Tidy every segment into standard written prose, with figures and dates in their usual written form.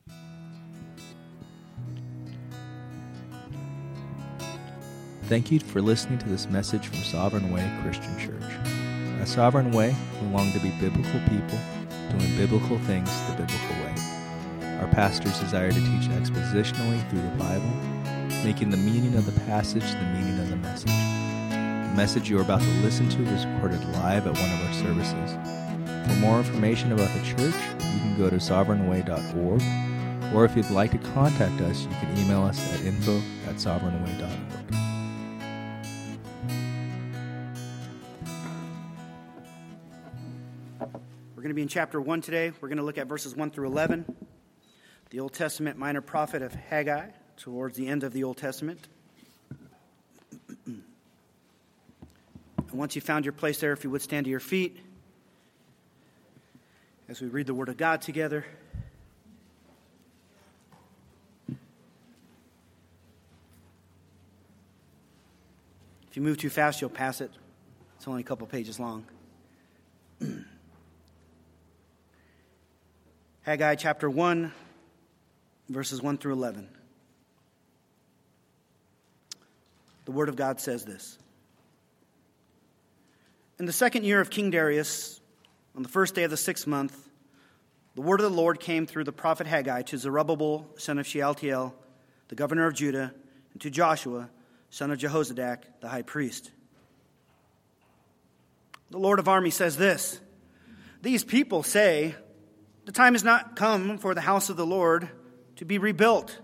Thank you for listening to this message from Sovereign Way Christian Church. At Sovereign Way, we long to be biblical people, doing biblical things the biblical way. Our pastors desire to teach expositionally through the Bible, making the meaning of the passage the meaning of the message. The message you are about to listen to was recorded live at one of our services. For more information about the church, you can go to sovereignway.org, or if you'd like to contact us, you can email us at info@sovereignway.org. We're going to be in chapter 1 today. We're going to look at verses 1 through 11. The Old Testament minor prophet of Haggai, towards the end of the Old Testament. And once you found your place there, if you would stand to your feet as we read the Word of God together. If you move too fast, you'll pass it. It's only a couple pages long. Haggai chapter 1, verses 1 through 11. The Word of God says this. In the second year of King Darius, on the first day of the 6th month, the word of the Lord came through the prophet Haggai to Zerubbabel, son of Shealtiel, the governor of Judah, and to Joshua, son of Jehozadak, the high priest. The Lord of armies says this, "These people say, the time has not come for the house of the Lord to be rebuilt."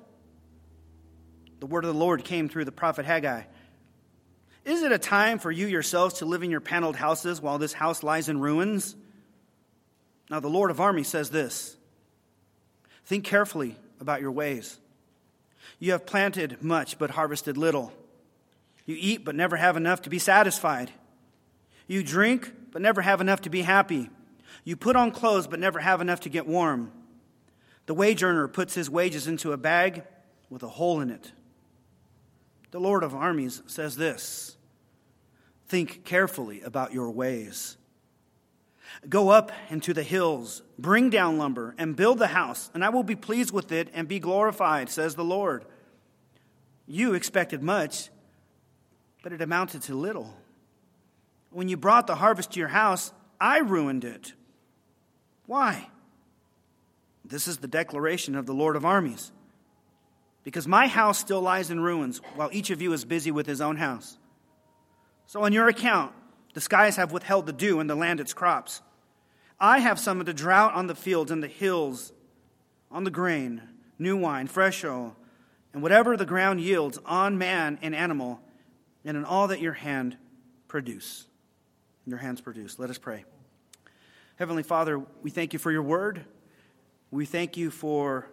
The word of the Lord came through the prophet Haggai. "Is it a time for you yourselves to live in your paneled houses while this house lies in ruins?" Now the Lord of armies says this, "Think carefully about your ways. You have planted much but harvested little. You eat but never have enough to be satisfied. You drink but never have enough to be happy. You put on clothes but never have enough to get warm. The wage earner puts his wages into a bag with a hole in it." The Lord of armies says this, "Think carefully about your ways. Go up into the hills, bring down lumber, and build the house, and I will be pleased with it and be glorified, says the Lord. You expected much, but it amounted to little. When you brought the harvest to your house, I ruined it. Why? This is the declaration of the Lord of armies. Because my house still lies in ruins, while each of you is busy with his own house. So on your account, the skies have withheld the dew and the land its crops. I have summoned a drought on the fields and the hills, on the grain, new wine, fresh oil, and whatever the ground yields, on man and animal, and in all that your hands produce. Let us pray. Heavenly Father, we thank you for your word. We thank you for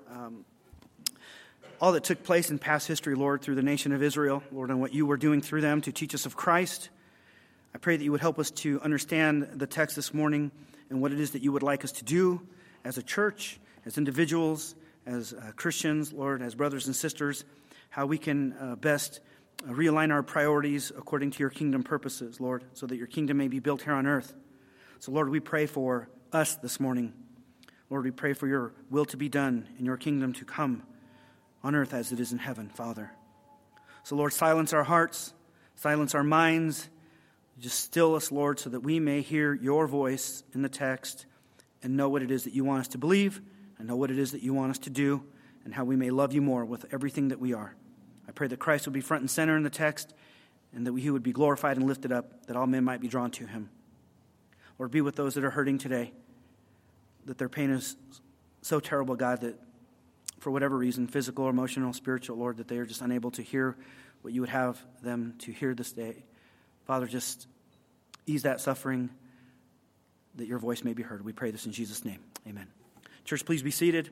all that took place in past history, Lord, through the nation of Israel, Lord, and what you were doing through them to teach us of Christ. I pray that you would help us to understand the text this morning and what it is that you would like us to do as a church, as individuals, as Christians, Lord, as brothers and sisters, how we can best realign our priorities according to your kingdom purposes, Lord, so that your kingdom may be built here on earth. So, Lord, we pray for us this morning. Lord, we pray for your will to be done and your kingdom to come on earth as it is in heaven, Father. So, Lord, silence our hearts, silence our minds. Just still us, Lord, so that we may hear your voice in the text and know what it is that you want us to believe and know what it is that you want us to do and how we may love you more with everything that we are. I pray that Christ will be front and center in the text and that he would be glorified and lifted up, that all men might be drawn to him. Lord, be with those that are hurting today, that their pain is so terrible, God, that for whatever reason, physical, emotional, spiritual, Lord, that they are just unable to hear what you would have them to hear this day. Father, just ease that suffering, that your voice may be heard. We pray this in Jesus' name. Amen. Church, please be seated.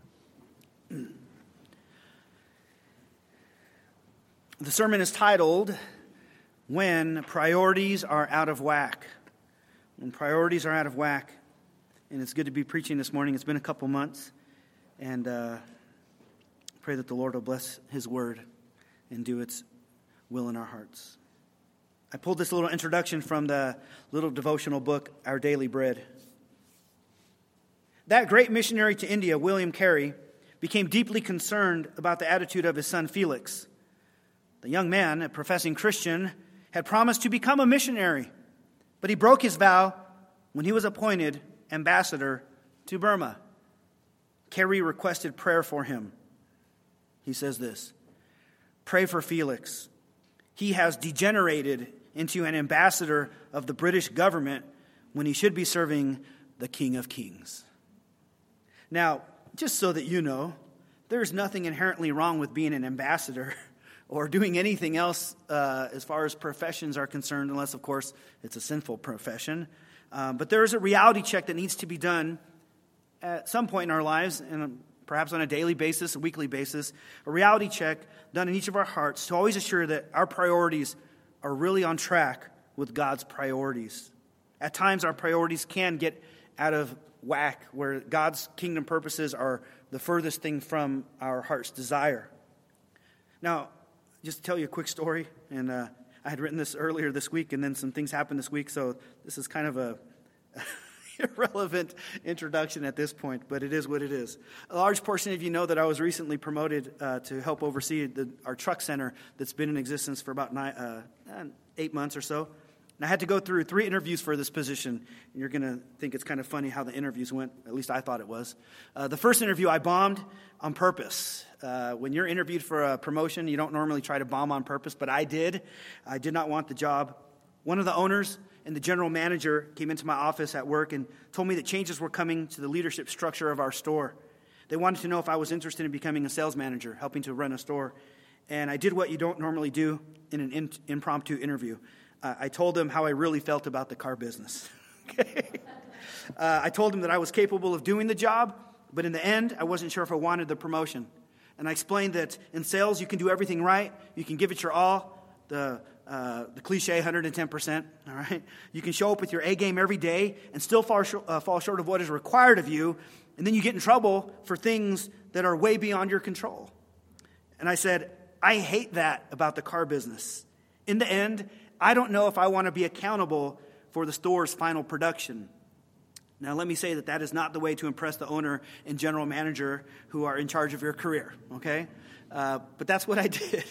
The sermon is titled, "When Priorities Are Out of Whack." When priorities are out of whack. And it's good to be preaching this morning. It's been a couple months. And pray that the Lord will bless his word and do its will in our hearts. I pulled this little introduction from the little devotional book, Our Daily Bread. That great missionary to India, William Carey, became deeply concerned about the attitude of his son Felix. The young man, a professing Christian, had promised to become a missionary, but he broke his vow when he was appointed ambassador to Burma. Carey requested prayer for him. He says this, "Pray for Felix. He has degenerated into an ambassador of the British government when he should be serving the King of Kings." Now, just so that you know, there's nothing inherently wrong with being an ambassador or doing anything else as far as professions are concerned, unless, of course, it's a sinful profession. But there is a reality check that needs to be done at some point in our lives, and perhaps on a daily basis, a weekly basis, a reality check done in each of our hearts to always assure that our priorities are really on track with God's priorities. At times, our priorities can get out of whack, where God's kingdom purposes are the furthest thing from our heart's desire. Now, just to tell you a quick story, and I had written this earlier this week, and then some things happened this week, so this is kind of a irrelevant introduction at this point, but it is what it is. A large portion of you know that I was recently promoted to help oversee our truck center that's been in existence for about 8 months or so. And I had to go through 3 interviews for this position. And you're going to think it's kind of funny how the interviews went. At least I thought it was. The first interview I bombed on purpose. When you're interviewed for a promotion, you don't normally try to bomb on purpose, but I did. I did not want the job. One of the owners and the general manager came into my office at work and told me that changes were coming to the leadership structure of our store. They wanted to know if I was interested in becoming a sales manager, helping to run a store. And I did what you don't normally do in an impromptu interview. I told them how I really felt about the car business. I told them that I was capable of doing the job, but in the end, I wasn't sure if I wanted the promotion. And I explained that in sales, you can do everything right. You can give it your all, the cliche 110%, all right? You can show up with your A game every day and still fall short of what is required of you, and then you get in trouble for things that are way beyond your control. And I said, I hate that about the car business. In the end, I don't know if I want to be accountable for the store's final production. Now, let me say that is not the way to impress the owner and general manager who are in charge of your career, okay? But that's what I did.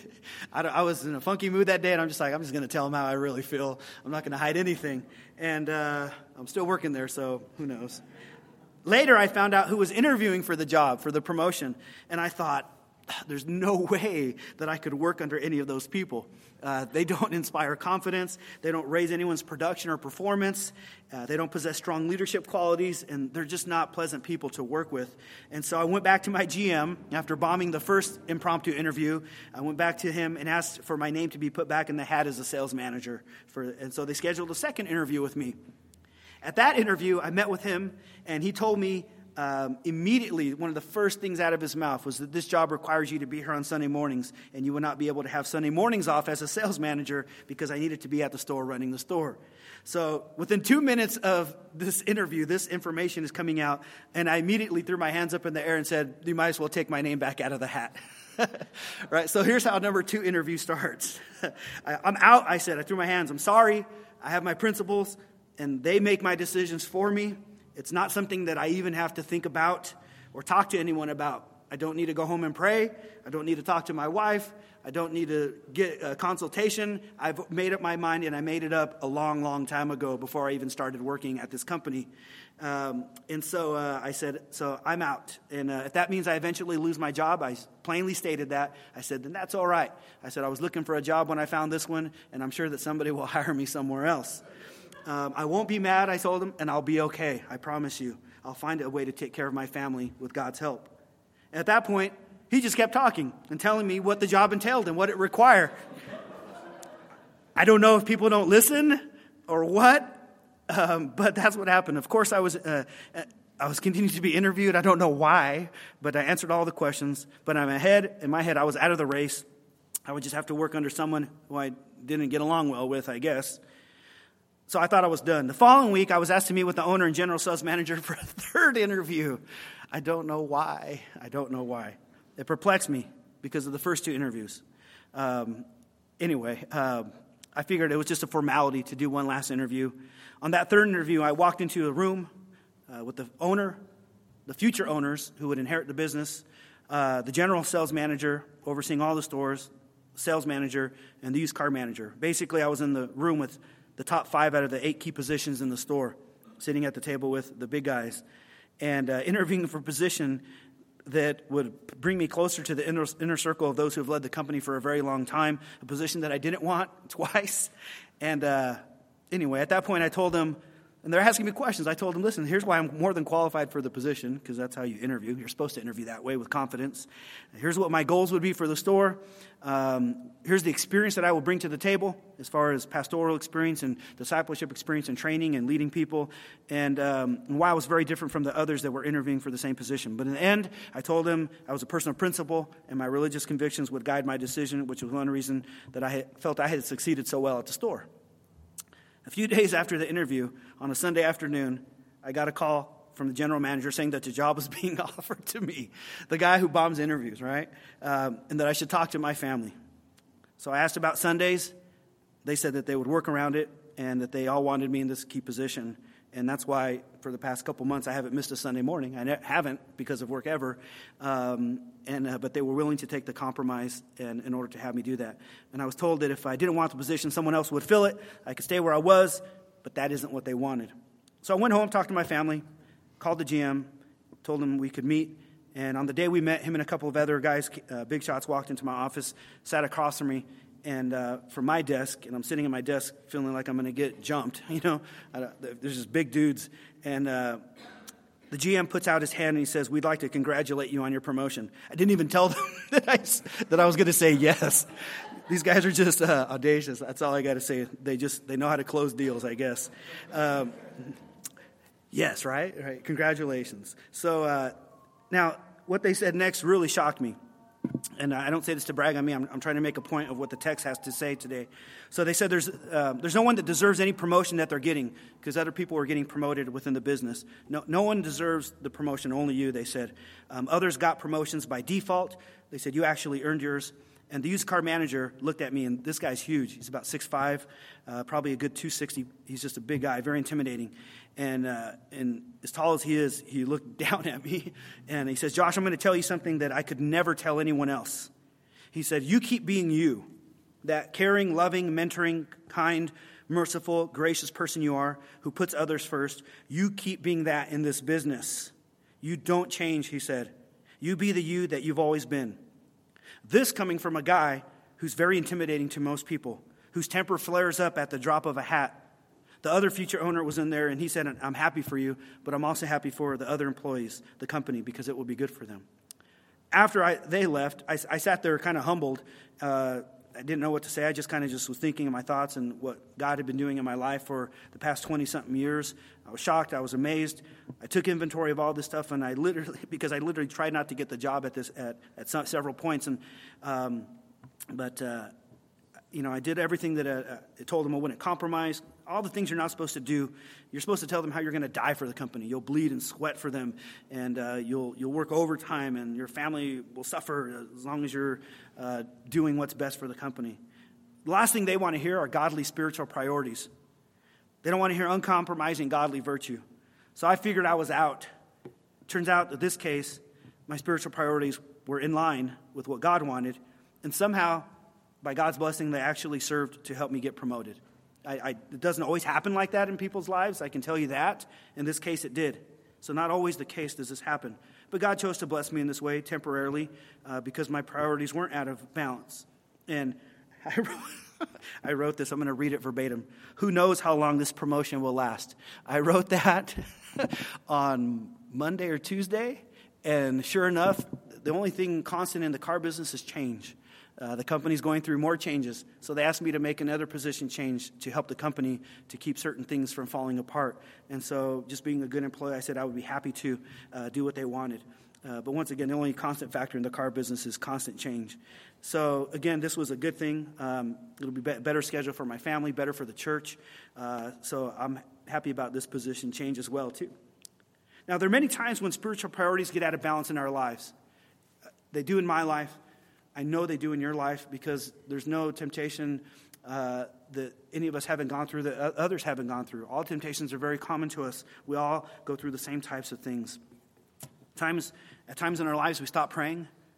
I was in a funky mood that day, and I'm just going to tell them how I really feel. I'm not going to hide anything. And I'm still working there, so who knows. Later, I found out who was interviewing for the job, for the promotion, and I thought, there's no way that I could work under any of those people. They don't inspire confidence. They don't raise anyone's production or performance. They don't possess strong leadership qualities, and they're just not pleasant people to work with. And so I went back to my GM after bombing the first impromptu interview. I went back to him and asked for my name to be put back in the hat as a sales manager. And so they scheduled a second interview with me. At that interview, I met with him, and he told me immediately, one of the first things out of his mouth was that this job requires you to be here on Sunday mornings, and you would not be able to have Sunday mornings off as a sales manager because I needed to be at the store running the store. So within 2 minutes of this interview, this information is coming out, and I immediately threw my hands up in the air and said, you might as well take my name back out of the hat. Right, so here's how number 2 interview starts. I'm out, I said. I threw my hands. I'm sorry. I have my principles, and they make my decisions for me. It's not something that I even have to think about or talk to anyone about. I don't need to go home and pray. I don't need to talk to my wife. I don't need to get a consultation. I've made up my mind, and I made it up a long, long time ago before I even started working at this company. And so I said, so I'm out. And if that means I eventually lose my job, I plainly stated that. I said, then that's all right. I said, I was looking for a job when I found this one, and I'm sure that somebody will hire me somewhere else. I won't be mad, I told him, and I'll be okay. I promise you. I'll find a way to take care of my family with God's help. At that point, he just kept talking and telling me what the job entailed and what it required. I don't know if people don't listen or what, but that's what happened. Of course, I was continuing to be interviewed. I don't know why, but I answered all the questions. But in my head, I was out of the race. I would just have to work under someone who I didn't get along well with, I guess. So I thought I was done. The following week, I was asked to meet with the owner and general sales manager for a third interview. I don't know why. It perplexed me because of the first 2 interviews. Anyway, I figured it was just a formality to do one last interview. On that third interview, I walked into a room with the owner, the future owners who would inherit the business, the general sales manager overseeing all the stores, sales manager, and the used car manager. Basically, I was in the room with the top 5 out of the 8 key positions in the store, sitting at the table with the big guys, and interviewing for a position that would bring me closer to the inner circle of those who have led the company for a very long time, a position that I didn't want twice. And anyway, at that point, I told them, and they're asking me questions. I told them, listen, here's why I'm more than qualified for the position, because that's how you interview. You're supposed to interview that way with confidence. Here's what my goals would be for the store. Here's the experience that I will bring to the table as far as pastoral experience and discipleship experience and training and leading people, and why I was very different from the others that were interviewing for the same position. But in the end, I told them I was a person of principle, and my religious convictions would guide my decision, which was one reason that I felt I had succeeded so well at the store. A few days after the interview, on a Sunday afternoon, I got a call from the general manager saying that the job was being offered to me, the guy who bombs interviews, right? And that I should talk to my family. So I asked about Sundays. They said that they would work around it and that they all wanted me in this key position. And that's why for the past couple months I haven't missed a Sunday morning. I haven't because of work ever. But they were willing to take the compromise in order to have me do that. And I was told that if I didn't want the position, someone else would fill it. I could stay where I was, but that isn't what they wanted. So I went home, talked to my family, called the GM, told him we could meet. And on the day we met, him and a couple of other guys, big shots, walked into my office, sat across from me. And from my desk, and I'm sitting at my desk feeling like I'm going to get jumped, there's just big dudes. And the GM puts out his hand and he says, we'd like to congratulate you on your promotion. I didn't even tell them that I was going to say yes. These guys are just audacious. That's all I got to say. They know how to close deals, I guess. Yes, right? Congratulations. So now what they said next really shocked me. And I don't say this to brag on me. I'm trying to make a point of what the text has to say today. So they said there's no one that deserves any promotion that they're getting, because other people are getting promoted within the business. No one deserves the promotion, only you, they said. Others got promotions by default. They said, you actually earned yours. And the used car manager looked at me, and this guy's huge. He's about 6'5", probably a good 260. He's just a big guy, very intimidating. And as tall as he is, he looked down at me, and he says, Josh, I'm going to tell you something that I could never tell anyone else. He said, you keep being you, that caring, loving, mentoring, kind, merciful, gracious person you are, who puts others first. You keep being that in this business. You don't change, he said. You be the you that you've always been. This coming from a guy who's very intimidating to most people, whose temper flares up at the drop of a hat. The other future owner was in there, and he said, I'm happy for you, but I'm also happy for the other employees, the company, because it will be good for them. After they left, I sat there kind of humbled. I didn't know what to say. I just was thinking of my thoughts and what God had been doing in my life for the past 20-something years. I was shocked. I was amazed. I took inventory of all this stuff, and I literally tried not to get the job at several points. I did everything that I told them I wouldn't compromise. All the things you're not supposed to do. You're supposed to tell them how you're going to die for the company. You'll bleed and sweat for them, and you'll work overtime, and your family will suffer as long as you're doing what's best for the company. The last thing they want to hear are godly spiritual priorities. They don't want to hear uncompromising godly virtue. So I figured I was out. Turns out, in this case, my spiritual priorities were in line with what God wanted, and somehow, by God's blessing, they actually served to help me get promoted. It doesn't always happen like that in people's lives, I can tell you that. In this case, it did. So not always the case does this happen. But God chose to bless me in this way temporarily because my priorities weren't out of balance. And I wrote this. I'm going to read it verbatim. Who knows how long this promotion will last? I wrote that on Monday or Tuesday. And sure enough, the only thing constant in the car business is change. The company's going through more changes, so they asked me to make another position change to help the company to keep certain things from falling apart. And so just being a good employee, I said I would be happy to do what they wanted. But once again, the only constant factor in the car business is constant change. So again, this was a good thing. It'll be a better schedule for my family, better for the church. So I'm happy about this position change as well, too. Now, there are many times when spiritual priorities get out of balance in our lives. They do in my life. I know they do in your life, because there's no temptation that any of us haven't gone through that others haven't gone through. All temptations are very common to us. We all go through the same types of things. At times in our lives, we stop praying.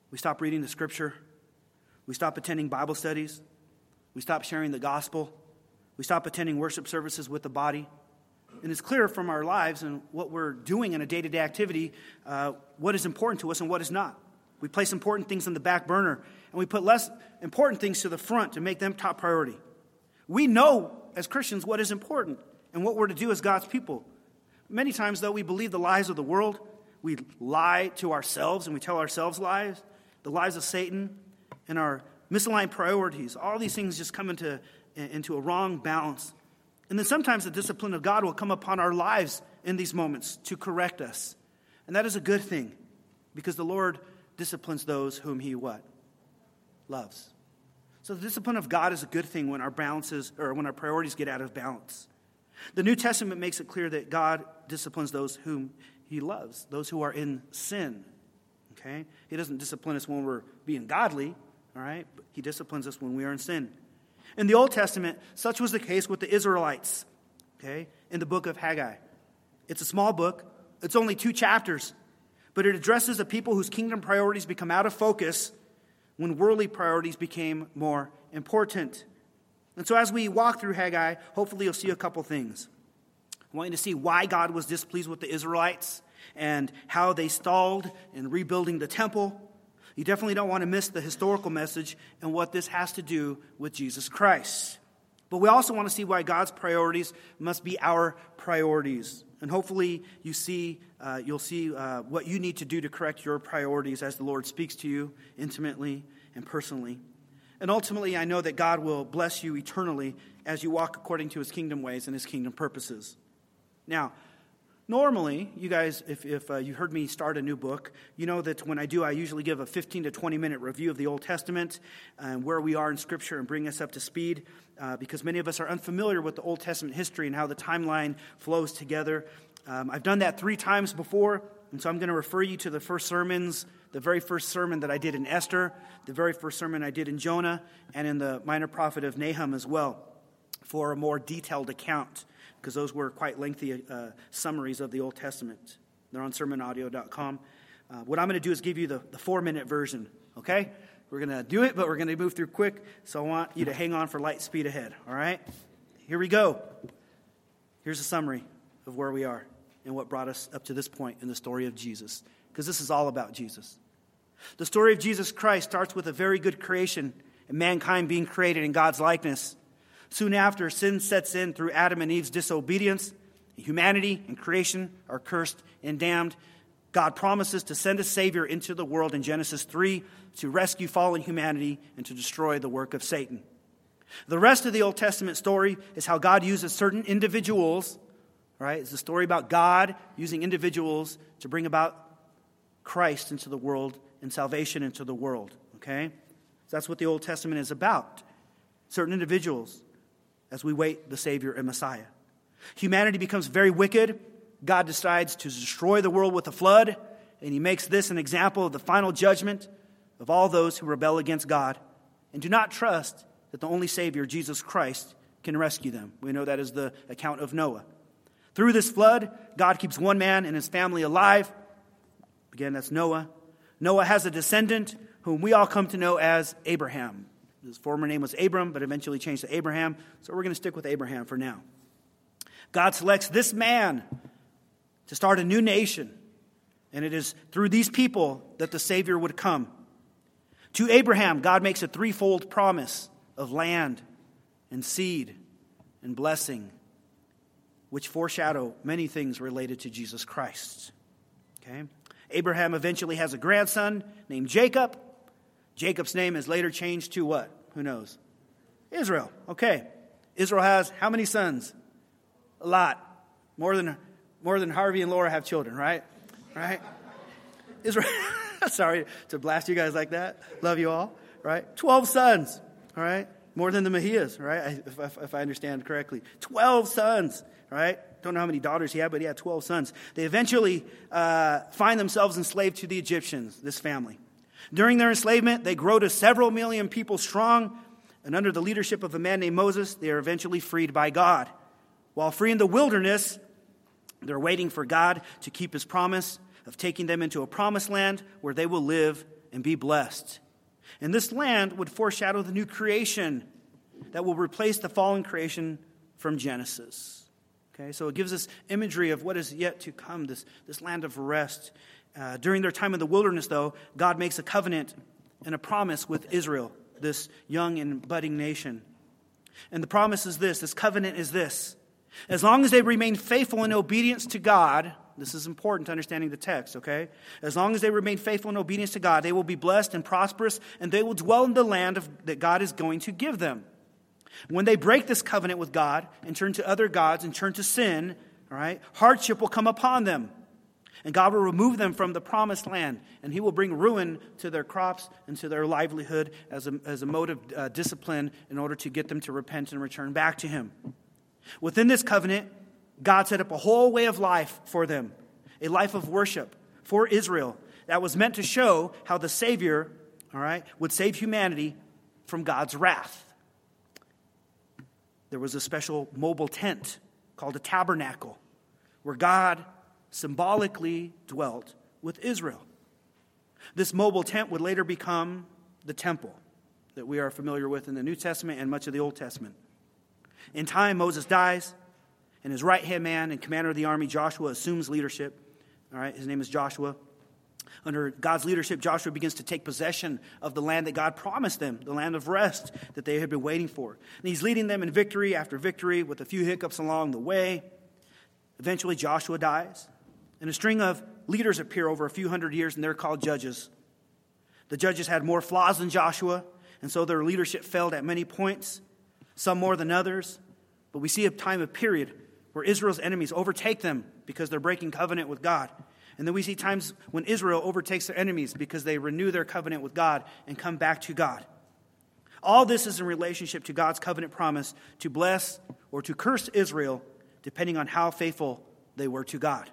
We stop reading the scripture. We stop attending Bible studies. We stop sharing the gospel. We stop attending worship services with the body. And it's clear from our lives and what we're doing in a day-to-day activity what is important to us and what is not. We place important things on the back burner, and we put less important things to the front to make them top priority. We know as Christians what is important and what we're to do as God's people. Many times, though, we believe the lies of the world. We lie to ourselves and we tell ourselves lies, the lies of Satan, and our misaligned priorities. All these things just come into a wrong balance. And then sometimes the discipline of God will come upon our lives in these moments to correct us. And that is a good thing, because the Lord disciplines those whom he what? Loves. So the discipline of God is a good thing when our balances, or when our priorities get out of balance. The New Testament makes it clear that God disciplines those whom he loves, those who are in sin. Okay? He doesn't discipline us when we're being godly, all right? But he disciplines us when we are in sin. In the Old Testament, such was the case with the Israelites, okay, in the book of Haggai. It's a small book. It's only 2 chapters, but it addresses a people whose kingdom priorities become out of focus when worldly priorities became more important. And so as we walk through Haggai, hopefully you'll see a couple things. I want you to see why God was displeased with the Israelites and how they stalled in rebuilding the temple. You definitely don't want to miss the historical message and what this has to do with Jesus Christ. But we also want to see why God's priorities must be our priorities. And hopefully you'll see what you need to do to correct your priorities as the Lord speaks to you intimately and personally. And ultimately, I know that God will bless you eternally as you walk according to his kingdom ways and his kingdom purposes. Now, normally, you guys, if you heard me start a new book, you know that when I do, I usually give a 15 to 20-minute review of the Old Testament and where we are in Scripture and bring us up to speed, because many of us are unfamiliar with the Old Testament history and how the timeline flows together. I've done that 3 times before, and so I'm going to refer you to the first sermons, the very first sermon that I did in Esther, the very first sermon I did in Jonah, and in the minor prophet of Nahum as well, for a more detailed account, because those were quite lengthy summaries of the Old Testament. They're on sermonaudio.com. What I'm going to do is give you the 4-minute version, okay? We're going to do it, but we're going to move through quick, so I want you to hang on for light speed ahead, all right? Here we go. Here's a summary of where we are and what brought us up to this point in the story of Jesus, because this is all about Jesus. The story of Jesus Christ starts with a very good creation and mankind being created in God's likeness. Soon after, sin sets in through Adam and Eve's disobedience. Humanity and creation are cursed and damned. God promises to send a Savior into the world in Genesis 3 to rescue fallen humanity and to destroy the work of Satan. The rest of the Old Testament story is how God uses certain individuals, right? It's a story about God using individuals to bring about Christ into the world and salvation into the world, okay? So that's what the Old Testament is about. Certain individuals as we wait the Savior and Messiah. Humanity becomes very wicked. God decides to destroy the world with a flood, and he makes this an example of the final judgment of all those who rebel against God and do not trust that the only Savior, Jesus Christ, can rescue them. We know that is the account of Noah. Through this flood, God keeps one man and his family alive. Again, that's Noah. Noah has a descendant whom we all come to know as Abraham. His former name was Abram, but eventually changed to Abraham. So we're going to stick with Abraham for now. God selects this man to start a new nation. And it is through these people that the Savior would come. To Abraham, God makes a 3-fold promise of land and seed and blessing, which foreshadow many things related to Jesus Christ. Okay? Abraham eventually has a grandson named Jacob. Jacob's name is later changed to what? Who knows? Israel. Okay. Israel has how many sons? A lot. More than Harvey and Laura have children, right? Right? Israel. Sorry to blast you guys like that. Love you all. Right? 12 sons. All right? More than the Mejias, right? If I understand correctly. 12 sons. Right? Don't know how many daughters he had, but he had 12 sons. They eventually find themselves enslaved to the Egyptians, this family. During their enslavement, they grow to several million people strong, and under the leadership of a man named Moses, they are eventually freed by God. While free in the wilderness, they're waiting for God to keep his promise of taking them into a promised land where they will live and be blessed. And this land would foreshadow the new creation that will replace the fallen creation from Genesis. Okay, so it gives us imagery of what is yet to come, this land of rest. During their time in the wilderness, though, God makes a covenant and a promise with Israel, this young and budding nation. And the promise is this covenant is this: as long as they remain faithful in obedience to God, this is important to understanding the text, okay? As long as they remain faithful in obedience to God, they will be blessed and prosperous, and they will dwell in the land that God is going to give them. When they break this covenant with God and turn to other gods and turn to sin, all right, hardship will come upon them. And God will remove them from the promised land, and he will bring ruin to their crops and to their livelihood as a mode of discipline in order to get them to repent and return back to him. Within this covenant, God set up a whole way of life for them, a life of worship for Israel that was meant to show how the Savior, all right, would save humanity from God's wrath. There was a special mobile tent called a tabernacle where God symbolically dwelt with Israel. This mobile tent would later become the temple that we are familiar with in the New Testament and much of the Old Testament. In time, Moses dies, and his right-hand man and commander of the army, Joshua, assumes leadership. All right, his name is Joshua. Under God's leadership, Joshua begins to take possession of the land that God promised them, the land of rest that they had been waiting for. And he's leading them in victory after victory with a few hiccups along the way. Eventually, Joshua dies, and a string of leaders appear over a few hundred years, and they're called judges. The judges had more flaws than Joshua, and so their leadership failed at many points, some more than others. But we see a time, a period, where Israel's enemies overtake them because they're breaking covenant with God. And then we see times when Israel overtakes their enemies because they renew their covenant with God and come back to God. All this is in relationship to God's covenant promise to bless or to curse Israel, depending on how faithful they were to God.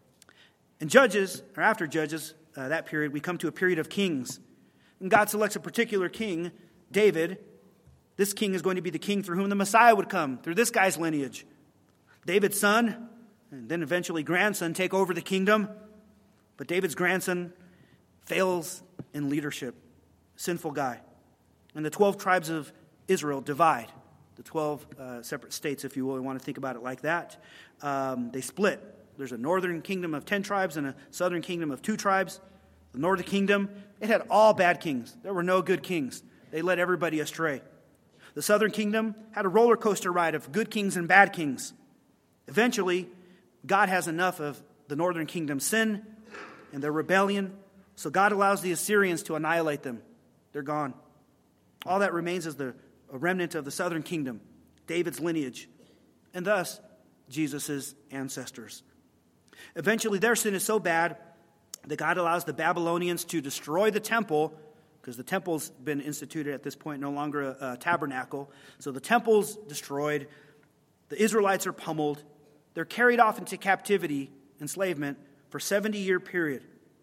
In Judges, or after Judges, that period, we come to a period of kings. And God selects a particular king, David. This king is going to be the king through whom the Messiah would come, through this guy's lineage. David's son, and then eventually grandson, take over the kingdom. But David's grandson fails in leadership. Sinful guy. And the 12 tribes of Israel divide. The 12 separate states, if you will, want to think about it like that. They split. There's a northern kingdom of 10 tribes and a southern kingdom of 2 tribes. The northern kingdom, it had all bad kings. There were no good kings. They led everybody astray. The southern kingdom had a roller coaster ride of good kings and bad kings. Eventually, God has enough of the northern kingdom's sin and their rebellion, so God allows the Assyrians to annihilate them. They're gone. All that remains is a remnant of the southern kingdom, David's lineage, and thus Jesus' ancestors. Eventually, their sin is so bad that God allows the Babylonians to destroy the temple, because the temple's been instituted at this point, no longer a tabernacle. So the temple's destroyed. The Israelites are pummeled. They're carried off into captivity, enslavement, for a 70-year period.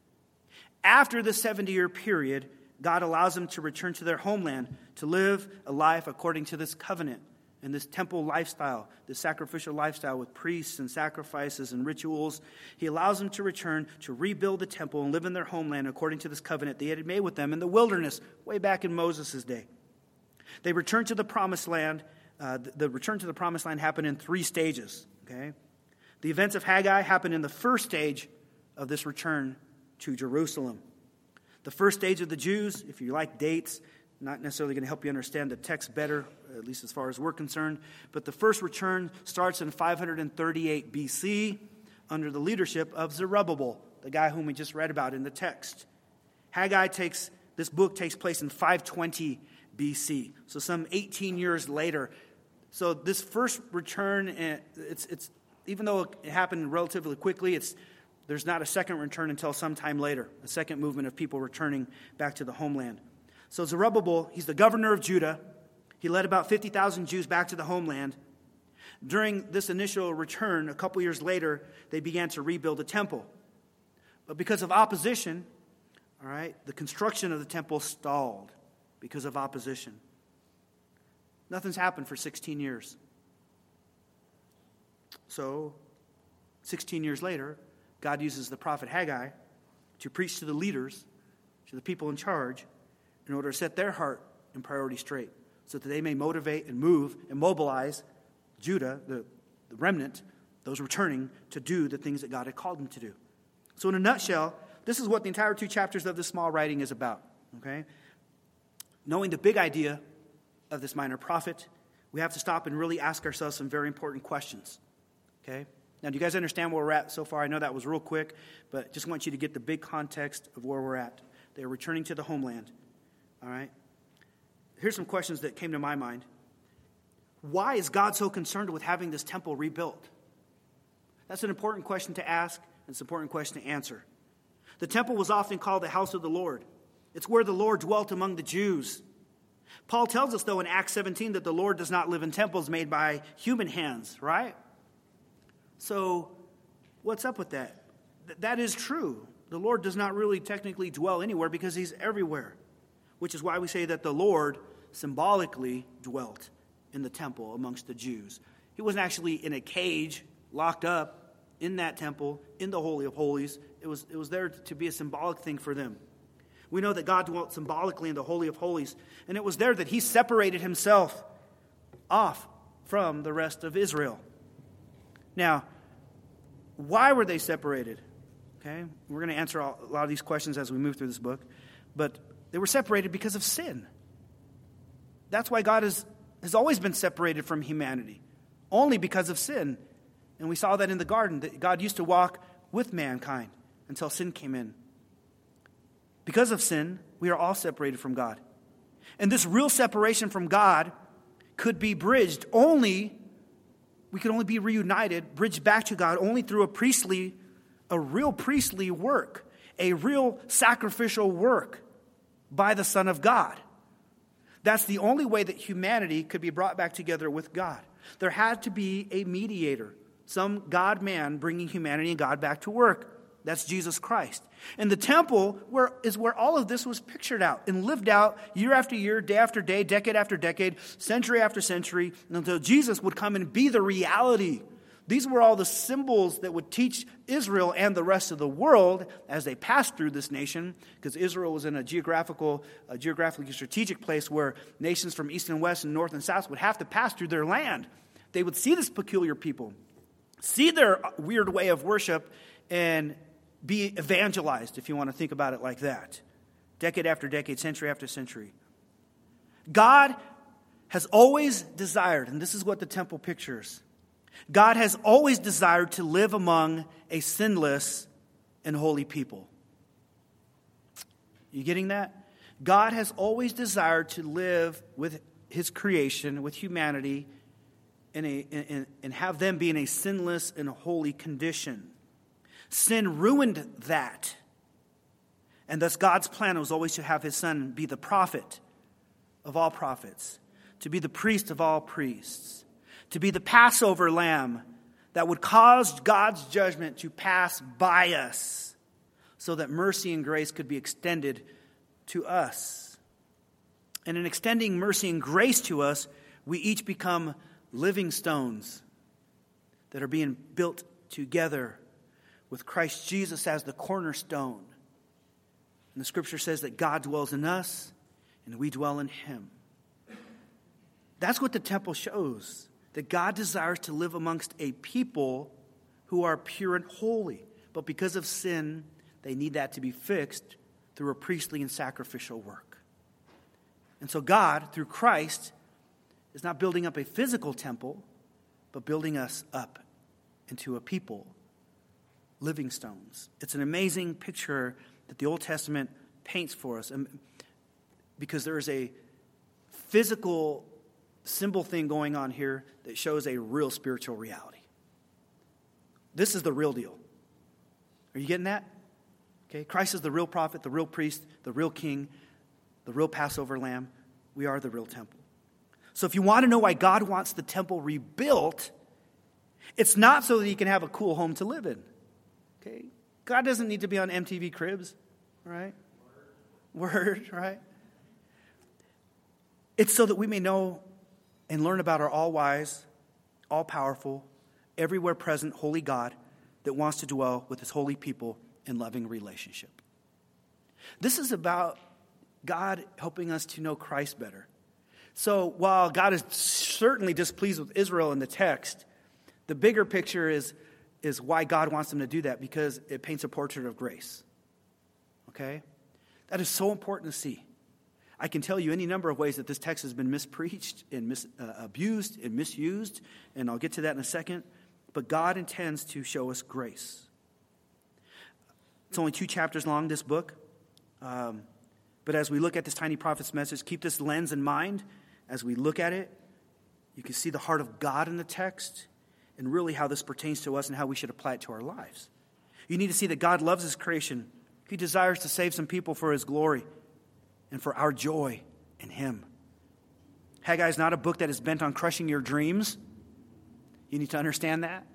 After the 70-year period, God allows them to return to their homeland to live a life according to this covenant and this temple lifestyle, this sacrificial lifestyle with priests and sacrifices and rituals. He allows them to return to rebuild the temple and live in their homeland according to this covenant they had made with them in the wilderness way back in Moses' day. They return to the promised land. The return to the promised land happened in 3 stages. Okay, the events of Haggai happened in the first stage of this return to Jerusalem. The first stage of the Jews, if you like dates, not necessarily going to help you understand the text better, at least as far as we're concerned, but the first return starts in 538 BC under the leadership of Zerubbabel, the guy whom we just read about in the text. This book takes place in 520 BC, so some 18 years later. So this first return, it's even though it happened relatively quickly, there's not a second return until sometime later, a second movement of people returning back to the homeland. So Zerubbabel, he's the governor of Judah. He led about 50,000 Jews back to the homeland. During this initial return, a couple years later, they began to rebuild the temple. But because of opposition, all right, the construction of the temple stalled because of opposition. Nothing's happened for 16 years. So, 16 years later, God uses the prophet Haggai to preach to the leaders to the people in charge in order to set their heart and priority straight so that they may motivate and move and mobilize Judah, the remnant, those returning, to do the things that God had called them to do. So in a nutshell, this is what the entire 2 chapters of this small writing is about. Okay? Knowing the big idea of this minor prophet, we have to stop and really ask ourselves some very important questions. Okay? Now, do you guys understand where we're at so far? I know that was real quick, but just want you to get the big context of where we're at. They're returning to the homeland. All right? Here's some questions that came to my mind. Why is God so concerned with having this temple rebuilt? That's an important question to ask, and it's an important question to answer. The temple was often called the house of the Lord. It's where the Lord dwelt among the Jews. Paul tells us, though, in Acts 17 that the Lord does not live in temples made by human hands, right? So, what's up with that? That is true. The Lord does not really technically dwell anywhere because he's everywhere, which is why we say that the Lord symbolically dwelt in the temple amongst the Jews. He wasn't actually in a cage, locked up in that temple, in the Holy of Holies. It was there to be a symbolic thing for them. We know that God dwelt symbolically in the Holy of Holies, and it was there that he separated himself off from the rest of Israel. Now, why were they separated? Okay, we're going to answer a lot of these questions as we move through this book, but they were separated because of sin. That's why God has always been separated from humanity, only because of sin. And we saw that in the garden, that God used to walk with mankind until sin came in. Because of sin, we are all separated from God. And this real separation from God could be bridged we could only be reunited, bridged back to God only through a real priestly work, a real sacrificial work by the Son of God. That's the only way that humanity could be brought back together with God. There had to be a mediator, some God-man bringing humanity and God back to work. That's Jesus Christ. And the temple is where all of this was pictured out and lived out year after year, day after day, decade after decade, century after century, until Jesus would come and be the reality. These were all the symbols that would teach Israel and the rest of the world as they passed through this nation, because Israel was in a geographically strategic place where nations from east and west and north and south would have to pass through their land. They would see this peculiar people, see their weird way of worship, and be evangelized, if you want to think about it like that. Decade after decade, century after century. God has always desired, and this is what the temple pictures, God has always desired to live among a sinless and holy people. You getting that? God has always desired to live with his creation, with humanity, and have them be in a sinless and holy condition. Sin ruined that. And thus God's plan was always to have his Son be the prophet of all prophets, to be the priest of all priests, to be the Passover lamb that would cause God's judgment to pass by us so that mercy and grace could be extended to us. And in extending mercy and grace to us, we each become living stones that are being built together with Christ Jesus as the cornerstone. And the scripture says that God dwells in us and we dwell in him. That's what the temple shows, that God desires to live amongst a people who are pure and holy. But because of sin, they need that to be fixed through a priestly and sacrificial work. And so God, through Christ, is not building up a physical temple, but building us up into a people, living stones. It's an amazing picture that the Old Testament paints for us, because there is a physical symbol thing going on here that shows a real spiritual reality. This is the real deal. Are you getting that? Okay, Christ is the real prophet, the real priest, the real king, the real Passover lamb. We are the real temple. So if you want to know why God wants the temple rebuilt, it's not so that he can have a cool home to live in. Okay? God doesn't need to be on MTV Cribs, right? Word, right? It's so that we may know and learn about our all-wise, all-powerful, everywhere present holy God that wants to dwell with his holy people in loving relationship. This is about God helping us to know Christ better. So while God is certainly displeased with Israel in the text, the bigger picture is why God wants them to do that, because it paints a portrait of grace. Okay? That is so important to see. I can tell you any number of ways that this text has been mispreached and abused and misused, and I'll get to that in a second. But God intends to show us grace. It's only 2 chapters long, this book. But as we look at this tiny prophet's message, keep this lens in mind. As we look at it, you can see the heart of God in the text and really how this pertains to us and how we should apply it to our lives. You need to see that God loves his creation. He desires to save some people for his glory and for our joy in him. Haggai is not a book that is bent on crushing your dreams. You need to understand that.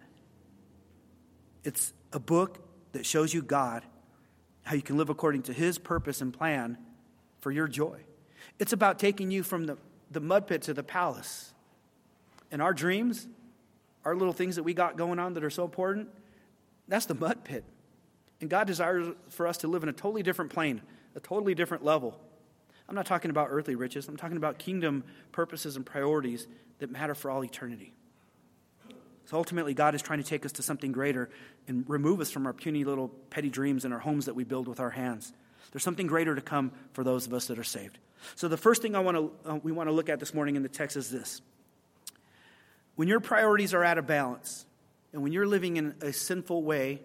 It's a book that shows you God, how you can live according to his purpose and plan for your joy. It's about taking you from the mud pit to the palace. And our dreams, our little things that we got going on that are so important, that's the mud pit. And God desires for us to live in a totally different plane, a totally different level. I'm not talking about earthly riches. I'm talking about kingdom purposes and priorities that matter for all eternity. So ultimately, God is trying to take us to something greater and remove us from our puny little petty dreams and our homes that we build with our hands. There's something greater to come for those of us that are saved. So the first thing we want to look at this morning in the text is this. When your priorities are out of balance and when you're living in a sinful way,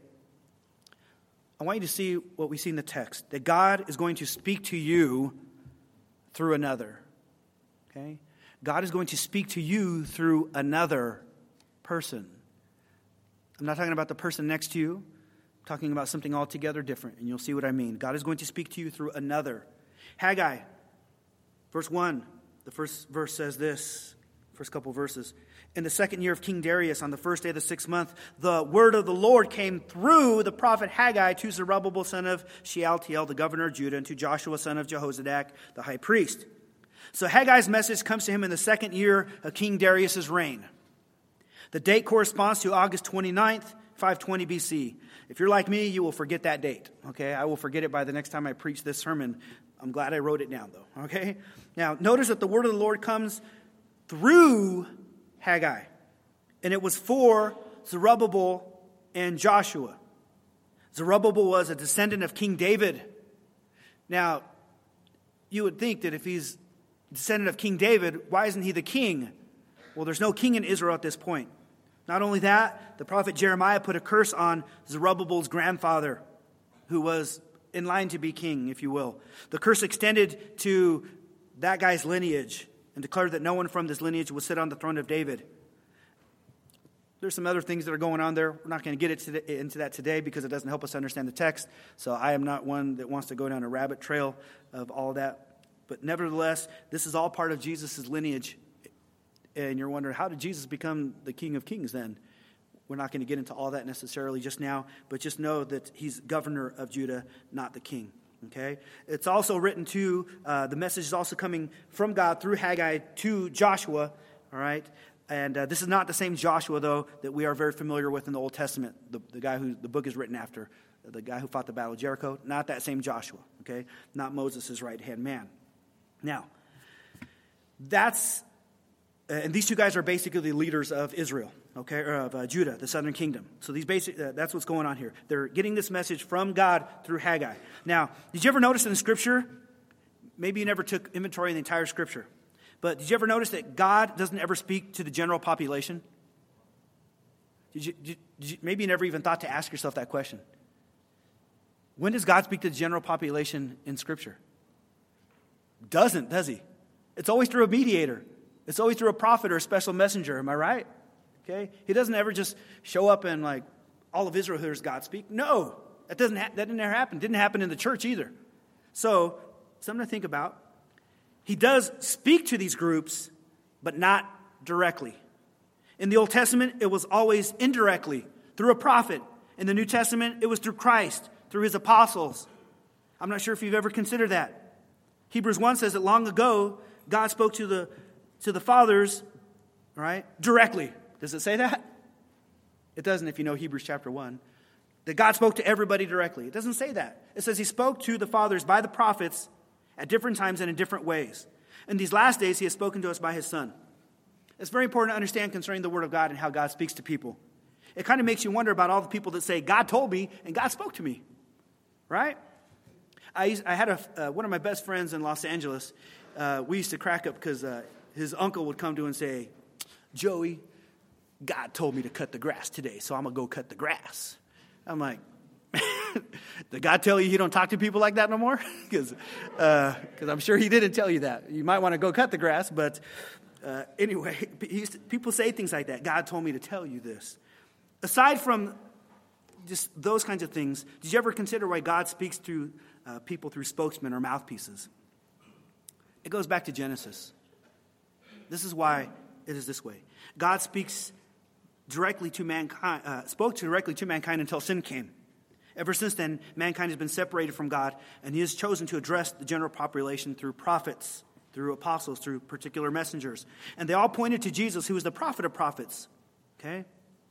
I want you to see what we see in the text, that God is going to speak to you through another. Okay? God is going to speak to you through another person. I'm not talking about the person next to you. I'm talking about something altogether different, and you'll see what I mean. God is going to speak to you through another. Haggai, verse 1, the first verse says this, first couple verses. In the 2nd year of King Darius, on the 1st day of the 6th month, the word of the Lord came through the prophet Haggai to Zerubbabel, son of Shealtiel, the governor of Judah, and to Joshua, son of Jehozadak, the high priest. So Haggai's message comes to him in the 2nd year of King Darius' reign. The date corresponds to August 29th, 520 BC. If you're like me, you will forget that date. Okay, I will forget it by the next time I preach this sermon. I'm glad I wrote it down, though. Okay? Now, notice that the word of the Lord comes through Haggai. And it was for Zerubbabel and Joshua. Zerubbabel was a descendant of King David. Now, you would think that if he's a descendant of King David, why isn't he the king? Well, there's no king in Israel at this point. Not only that, the prophet Jeremiah put a curse on Zerubbabel's grandfather, who was in line to be king, if you will. The curse extended to that guy's lineage and declared that no one from this lineage would sit on the throne of David. There's some other things that are going on there. We're not going to get into that today because it doesn't help us understand the text. So I am not one that wants to go down a rabbit trail of all that. But nevertheless, this is all part of Jesus' lineage. And you're wondering, how did Jesus become the King of Kings then? We're not going to get into all that necessarily just now, but just know that he's governor of Judah, not the king. Okay? It's also written to, the message is also coming from God through Haggai to Joshua. All right? And this is not the same Joshua, though, that we are very familiar with in the Old Testament, the guy who the book is written after, the guy who fought the Battle of Jericho. Not that same Joshua. Okay? Not Moses' right-hand man. Now, and these two guys are basically the leaders of Israel, okay, or of Judah, the southern kingdom. So that's what's going on here. They're getting this message from God through Haggai. Now, did you ever notice in the Scripture, maybe you never took inventory in the entire Scripture, but did you ever notice that God doesn't ever speak to the general population? Maybe you never even thought to ask yourself that question. When does God speak to the general population in Scripture? Doesn't, does he? It's always through a mediator. It's always through a prophet or a special messenger. Am I right? Okay? He doesn't ever just show up and like all of Israel hears God speak. No, that didn't ever happen. It didn't happen in the church either. So, something to think about. He does speak to these groups, but not directly. In the Old Testament, it was always indirectly through a prophet. In the New Testament, it was through Christ, through his apostles. I'm not sure if you've ever considered that. Hebrews 1 says that long ago, God spoke to the fathers, right, directly. Does it say that? It doesn't if you know Hebrews chapter 1. that God spoke to everybody directly. It doesn't say that. It says he spoke to the fathers by the prophets at different times and in different ways. In these last days, he has spoken to us by his Son. It's very important to understand concerning the Word of God and how God speaks to people. It kind of makes you wonder about all the people that say, God told me and God spoke to me. Right? I had one of my best friends in Los Angeles. We used to crack up because his uncle would come to him and say, Joey, God told me to cut the grass today, so I'm going to go cut the grass. I'm like, did God tell you don't talk to people like that no more? Because I'm sure he didn't tell you that. You might want to go cut the grass, but anyway, people say things like that. God told me to tell you this. Aside from just those kinds of things, did you ever consider why God speaks through people through spokesmen or mouthpieces? It goes back to Genesis. This is why it is this way. God speaks directly to mankind, spoke directly to mankind until sin came. Ever since then, mankind has been separated from God, and he has chosen to address the general population through prophets, through apostles, through particular messengers. And they all pointed to Jesus, who is the prophet of prophets. Okay?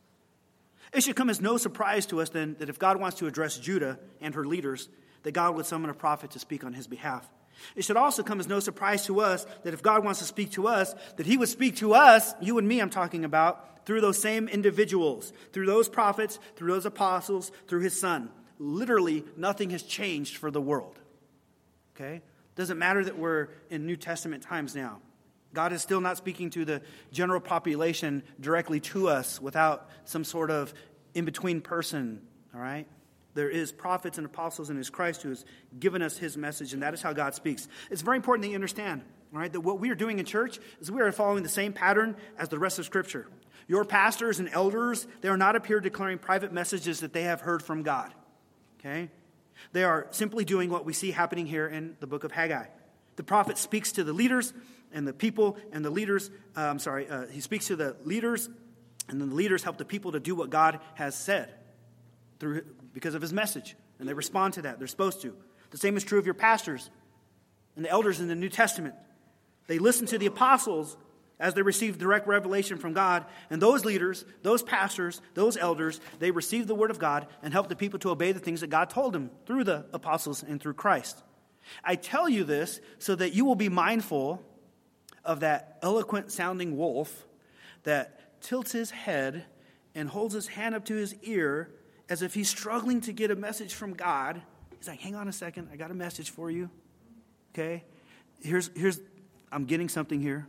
It should come as no surprise to us then that if God wants to address Judah and her leaders, that God would summon a prophet to speak on his behalf. It should also come as no surprise to us that if God wants to speak to us, that he would speak to us, you and me I'm talking about, through those same individuals, through those prophets, through those apostles, through his Son. Literally, nothing has changed for the world. Okay? Doesn't matter that we're in New Testament times now. God is still not speaking to the general population directly to us without some sort of in-between person, all right? There is prophets and apostles and it is Christ who has given us his message, and that is how God speaks. It's very important that you understand, all right, that what we are doing in church is we are following the same pattern as the rest of Scripture. Your pastors and elders, they are not up here declaring private messages that they have heard from God, okay? They are simply doing what we see happening here in the book of Haggai. The prophet speaks to the leaders and the people and the leaders, he speaks to the leaders, and then the leaders help the people to do what God has said because of his message. And they respond to that. They're supposed to. The same is true of your pastors and the elders in the New Testament. They listen to the apostles as they receive direct revelation from God. And those leaders, those pastors, those elders, they receive the word of God and help the people to obey the things that God told them through the apostles and through Christ. I tell you this so that you will be mindful of that eloquent sounding wolf that tilts his head and holds his hand up to his ear as if he's struggling to get a message from God. He's like, hang on a second, I got a message for you. Okay? Here's I'm getting something here.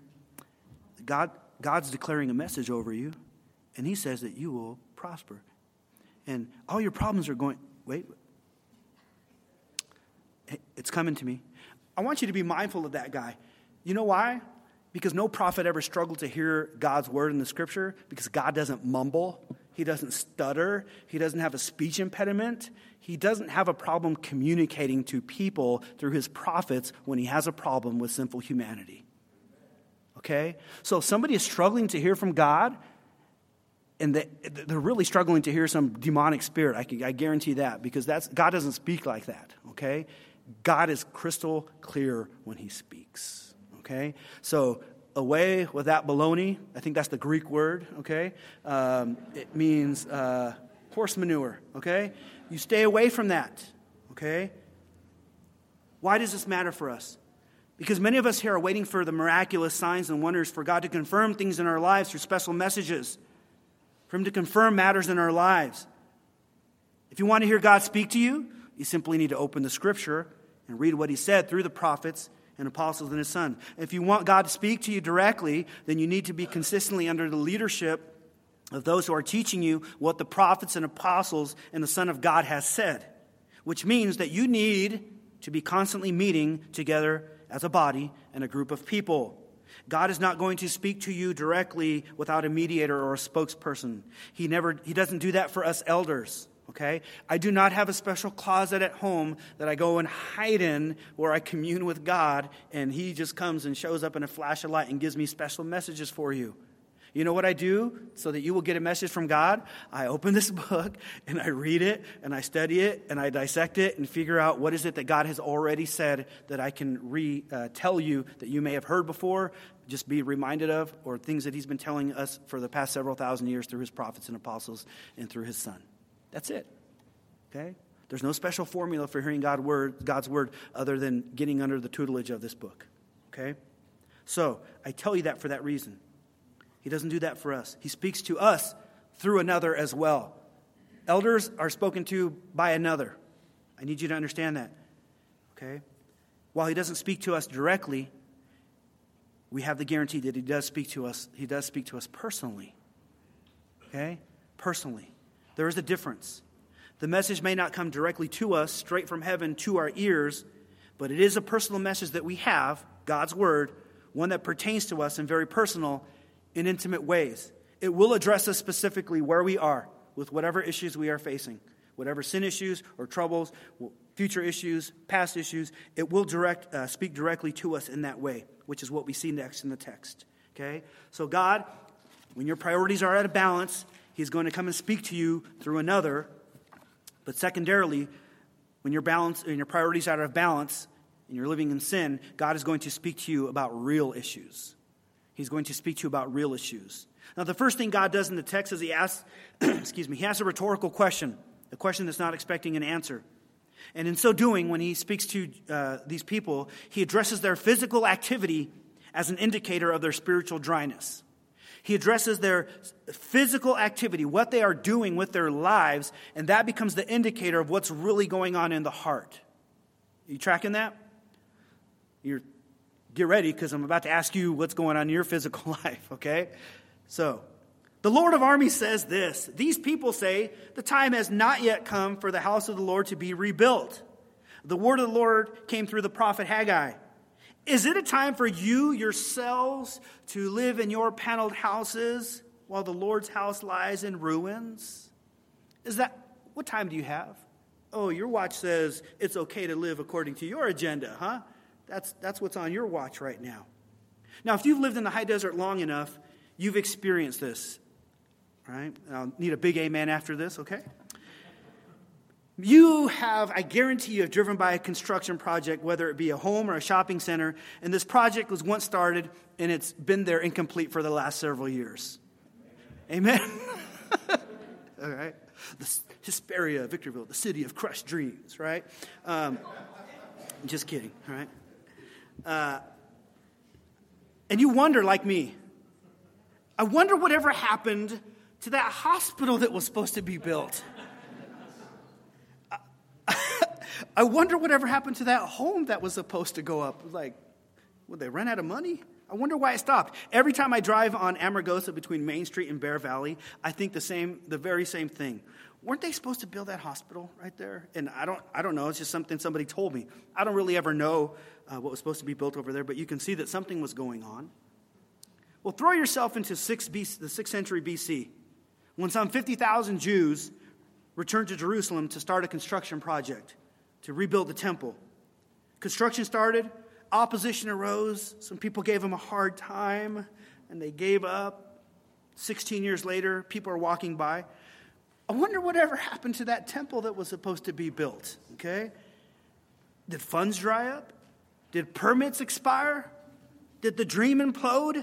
God's declaring a message over you, and he says that you will prosper. And all your problems are going, wait, it's coming to me. I want you to be mindful of that guy. You know why? Because no prophet ever struggled to hear God's word in the Scripture, because God doesn't mumble. He doesn't stutter. He doesn't have a speech impediment. He doesn't have a problem communicating to people through his prophets when he has a problem with sinful humanity. Okay? So if somebody is struggling to hear from God, and they're really struggling to hear some demonic spirit, I guarantee that, because God doesn't speak like that. Okay? God is crystal clear when he speaks. Okay? So away with that baloney. I think that's the Greek word, okay? It means horse manure, okay? You stay away from that, okay? Why does this matter for us? Because many of us here are waiting for the miraculous signs and wonders for God to confirm things in our lives through special messages, for him to confirm matters in our lives. If you want to hear God speak to you, you simply need to open the Scripture and read what he said through the prophets and apostles and his Son. If you want God to speak to you directly, then you need to be consistently under the leadership of those who are teaching you what the prophets and apostles and the Son of God has said, which means that you need to be constantly meeting together as a body and a group of people. God is not going to speak to you directly without a mediator or a spokesperson. He doesn't do that for us elders. Okay? I do not have a special closet at home that I go and hide in where I commune with God, and he just comes and shows up in a flash of light and gives me special messages for you. You know what I do so that you will get a message from God? I open this book and I read it and I study it and I dissect it and figure out what is it that God has already said that I can tell you that you may have heard before, just be reminded of, or things that he's been telling us for the past several thousand years through his prophets and apostles and through his Son. That's it. Okay? There's no special formula for hearing God's word other than getting under the tutelage of this book. Okay? So, I tell you that for that reason. He doesn't do that for us. He speaks to us through another as well. Elders are spoken to by another. I need you to understand that. Okay? While he doesn't speak to us directly, we have the guarantee that he does speak to us. He does speak to us personally. Okay? Personally. There is a difference. The message may not come directly to us, straight from heaven to our ears, but it is a personal message that we have, God's word, one that pertains to us in very personal and intimate ways. It will address us specifically where we are with whatever issues we are facing, whatever sin issues or troubles, future issues, past issues. It will speak directly to us in that way, which is what we see next in the text. Okay? So God, when your priorities are out of balance, he's going to come and speak to you through another. But secondarily, when your priorities are out of balance and you're living in sin, God is going to speak to you about real issues. He's going to speak to you about real issues. Now, the first thing God does in the text is he asks, he asks a rhetorical question, a question that's not expecting an answer. And in so doing, when he speaks to these people, he addresses their physical activity as an indicator of their spiritual dryness. He addresses their physical activity, what they are doing with their lives, and that becomes the indicator of what's really going on in the heart. You tracking that? Get ready, because I'm about to ask you what's going on in your physical life, okay? So, the Lord of armies says this. These people say, the time has not yet come for the house of the Lord to be rebuilt. The word of the Lord came through the prophet Haggai. Is it a time for you yourselves to live in your paneled houses while the Lord's house lies in ruins? What time do you have? Oh, your watch says it's okay to live according to your agenda, huh? That's what's on your watch right now. Now, if you've lived in the high desert long enough, you've experienced this, right? I'll need a big amen after this, okay? I guarantee you have driven by a construction project, whether it be a home or a shopping center, and this project was once started, and it's been there incomplete for the last several years. Amen? All right? The Hesperia, Victorville, the city of crushed dreams, right? Just kidding, all right? And you wonder, like me, I wonder whatever happened to that hospital that was supposed to be built. I wonder whatever happened to that home that was supposed to go up. Like, would they run out of money? I wonder why it stopped. Every time I drive on Amargosa between Main Street and Bear Valley, I think the very same thing. Weren't they supposed to build that hospital right there? And I don't know. It's just something somebody told me. I don't really ever know what was supposed to be built over there, but you can see that something was going on. Well, throw yourself into the 6th century BC, when some 50,000 Jews returned to Jerusalem to start a construction project to rebuild the temple. Construction started, opposition arose, some people gave them a hard time, and they gave up. 16 years later, people are walking by. I wonder whatever happened to that temple that was supposed to be built, okay? Did funds dry up? Did permits expire? Did the dream implode?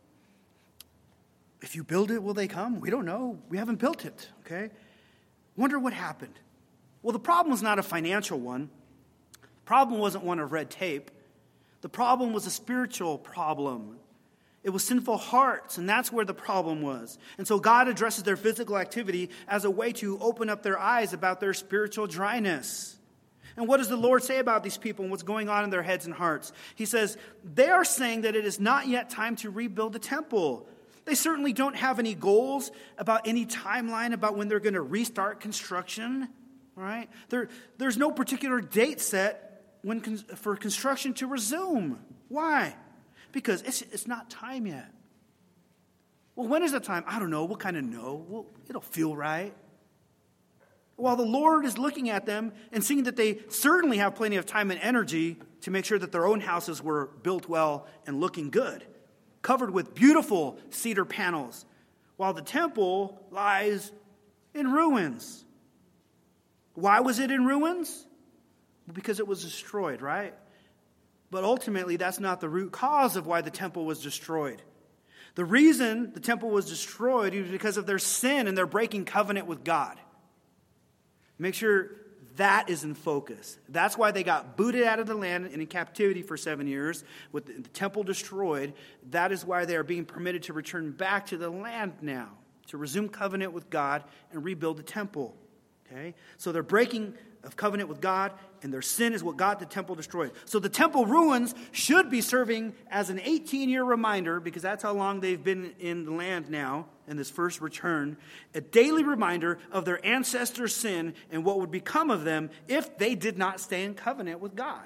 If you build it, will they come? We don't know. We haven't built it, okay? Wonder what happened. Well, the problem was not a financial one. The problem wasn't one of red tape. The problem was a spiritual problem. It was sinful hearts, and that's where the problem was. And so God addresses their physical activity as a way to open up their eyes about their spiritual dryness. And what does the Lord say about these people and what's going on in their heads and hearts? He says, they are saying that it is not yet time to rebuild the temple. They certainly don't have any goals about any timeline about when they're going to restart construction. Right? There's no particular date set for construction to resume. Why? Because it's not time yet. Well, when is the time? I don't know. What kind of no? Well, it'll feel right. While the Lord is looking at them and seeing that they certainly have plenty of time and energy to make sure that their own houses were built well and looking good, covered with beautiful cedar panels, while the temple lies in ruins. Why was it in ruins? Because it was destroyed, right? But ultimately, that's not the root cause of why the temple was destroyed. The reason the temple was destroyed was because of their sin and their breaking covenant with God. Make sure that is in focus. That's why they got booted out of the land and in captivity for 7 years, with the temple destroyed. That is why they are being permitted to return back to the land now, to resume covenant with God and rebuild the temple. Okay? So they're breaking of covenant with God, and their sin is what got the temple destroyed. So the temple ruins should be serving as an 18-year reminder, because that's how long they've been in the land now, in this first return, a daily reminder of their ancestors' sin and what would become of them if they did not stay in covenant with God.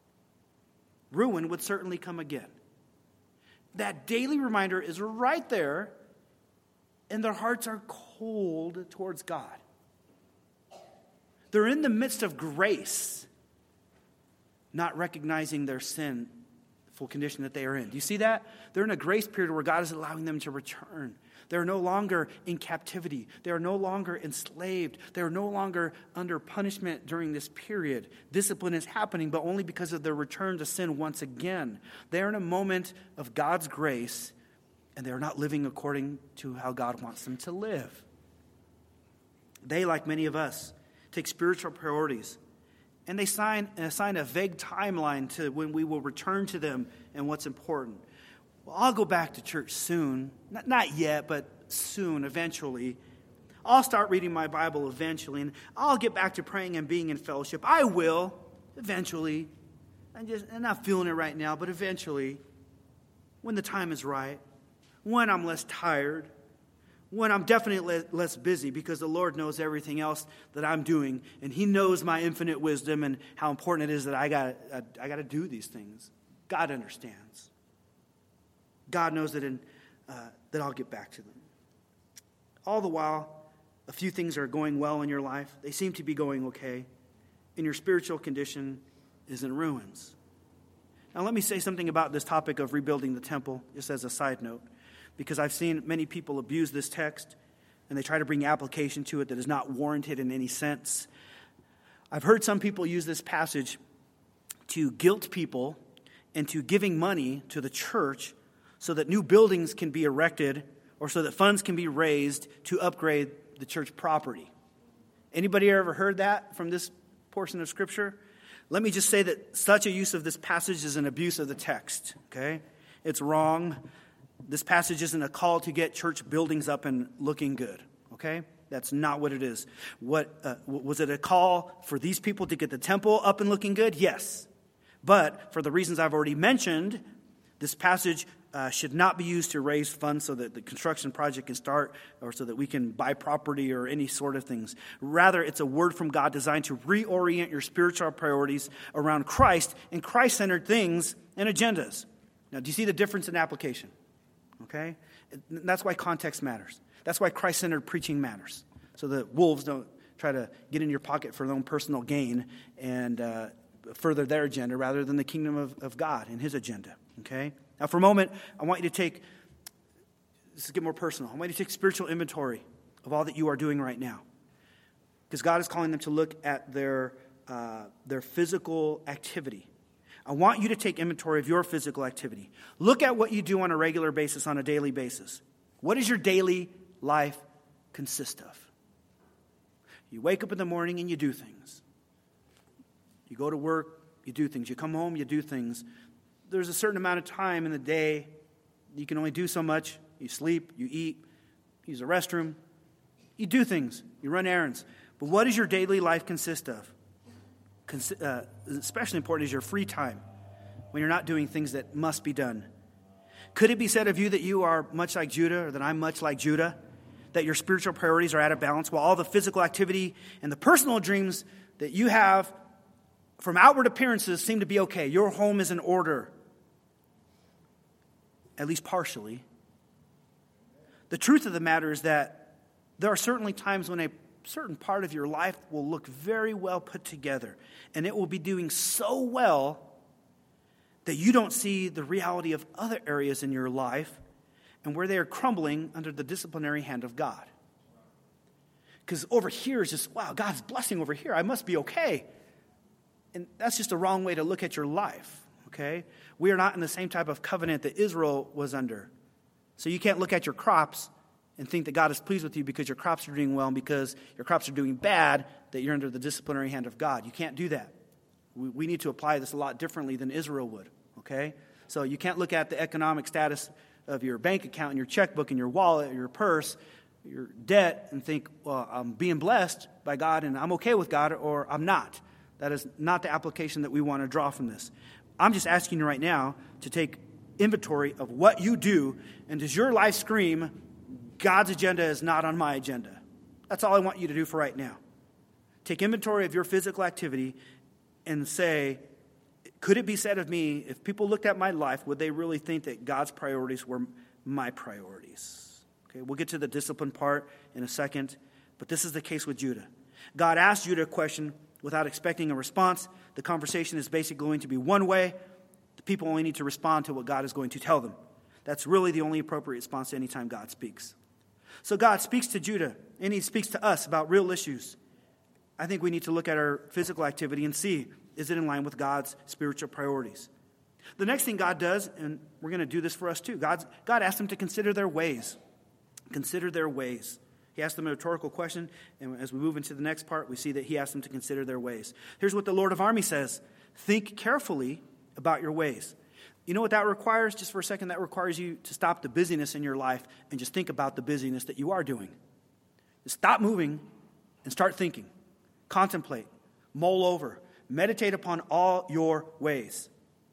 Ruin would certainly come again. That daily reminder is right there, and their hearts are cold towards God. They're in the midst of grace, not recognizing their sin, the full condition that they are in. Do you see that? They're in a grace period where God is allowing them to return. They're no longer in captivity. They are no longer enslaved. They are no longer under punishment during this period. Discipline is happening, but only because of their return to sin once again. They are in a moment of God's grace, and they are not living according to how God wants them to live. They, like many of us, take spiritual priorities, and they assign a vague timeline to when we will return to them and what's important. Well, I'll go back to church soon. Not yet, but soon, eventually. I'll start reading my Bible eventually, and I'll get back to praying and being in fellowship. I will, eventually. I'm not feeling it right now, but eventually, when the time is right, when I'm less tired, when I'm definitely less busy, because the Lord knows everything else that I'm doing, and He knows my infinite wisdom and how important it is that I got to do these things. God understands. God knows that I'll get back to them. All the while, a few things are going well in your life. They seem to be going okay, and your spiritual condition is in ruins. Now, let me say something about this topic of rebuilding the temple, just as a side note, because I've seen many people abuse this text, and they try to bring application to it that is not warranted in any sense. I've heard some people use this passage to guilt people into giving money to the church so that new buildings can be erected or so that funds can be raised to upgrade the church property. Anybody ever heard that from this portion of Scripture? Let me just say that such a use of this passage is an abuse of the text, okay? It's wrong. This passage isn't a call to get church buildings up and looking good, okay? That's not what it is. Was it a call for these people to get the temple up and looking good? Yes. But for the reasons I've already mentioned, this passage should not be used to raise funds so that the construction project can start or so that we can buy property or any sort of things. Rather, it's a word from God designed to reorient your spiritual priorities around Christ and Christ-centered things and agendas. Now, do you see the difference in application? Okay? That's why context matters. That's why Christ-centered preaching matters. So that wolves don't try to get in your pocket for their own personal gain and further their agenda rather than the kingdom of God and His agenda. Okay? Now, for a moment, I want you to let's get more personal. I want you to take spiritual inventory of all that you are doing right now. Because God is calling them to look at their physical activity. I want you to take inventory of your physical activity. Look at what you do on a regular basis, on a daily basis. What does your daily life consist of? You wake up in the morning and you do things. You go to work, you do things. You come home, you do things. There's a certain amount of time in the day. You can only do so much. You sleep, you eat, use the restroom. You do things. You run errands. But what does your daily life consist of? Especially important is your free time when you're not doing things that must be done. Could it be said of you that you are much like Judah, or that I'm much like Judah, that your spiritual priorities are out of balance while all the physical activity and the personal dreams that you have from outward appearances seem to be okay? Your home is in order, at least partially. The truth of the matter is that there are certainly times when a certain part of your life will look very well put together, and it will be doing so well that you don't see the reality of other areas in your life and where they are crumbling under the disciplinary hand of God. Because over here is just, wow, God's blessing over here. I must be okay. And that's just a wrong way to look at your life, okay? We are not in the same type of covenant that Israel was under. So you can't look at your crops and think that God is pleased with you because your crops are doing well and because your crops are doing bad, that you're under the disciplinary hand of God. You can't do that. We need to apply this a lot differently than Israel would, okay? So you can't look at the economic status of your bank account and your checkbook and your wallet or your purse, your debt, and think, well, I'm being blessed by God and I'm okay with God, or I'm not. That is not the application that we want to draw from this. I'm just asking you right now to take inventory of what you do, and does your life scream, God's agenda is not on my agenda? That's all I want you to do for right now. Take inventory of your physical activity and say, could it be said of me, if people looked at my life, would they really think that God's priorities were my priorities? Okay, we'll get to the discipline part in a second, but this is the case with Judah. God asked Judah a question without expecting a response. The conversation is basically going to be one way. The people only need to respond to what God is going to tell them. That's really the only appropriate response any time God speaks. So God speaks to Judah, and he speaks to us about real issues. I think we need to look at our physical activity and see, is it in line with God's spiritual priorities? The next thing God does, and we're going to do this for us too, God asked them to consider their ways. Consider their ways. He asked them a rhetorical question, and as we move into the next part, we see that he asked them to consider their ways. Here's what the Lord of Armies says: think carefully about your ways. You know what that requires? Just for a second, that requires you to stop the busyness in your life and just think about the busyness that you are doing. Just stop moving and start thinking. Contemplate. Mull over. Meditate upon all your ways.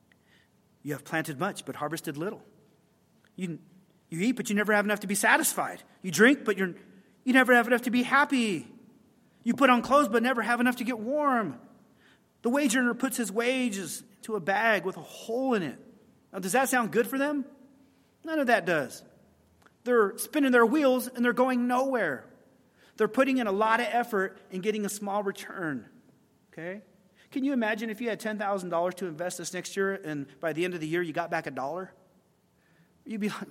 You have planted much, but harvested little. You eat, but you never have enough to be satisfied. You drink, but you never have enough to be happy. You put on clothes, but never have enough to get warm. The wage earner puts his wages to a bag with a hole in it. Now, does that sound good for them? None of that does. They're spinning their wheels, and they're going nowhere. They're putting in a lot of effort and getting a small return. Okay? Can you imagine if you had $10,000 to invest this next year, and by the end of the year you got back $1? You'd be like,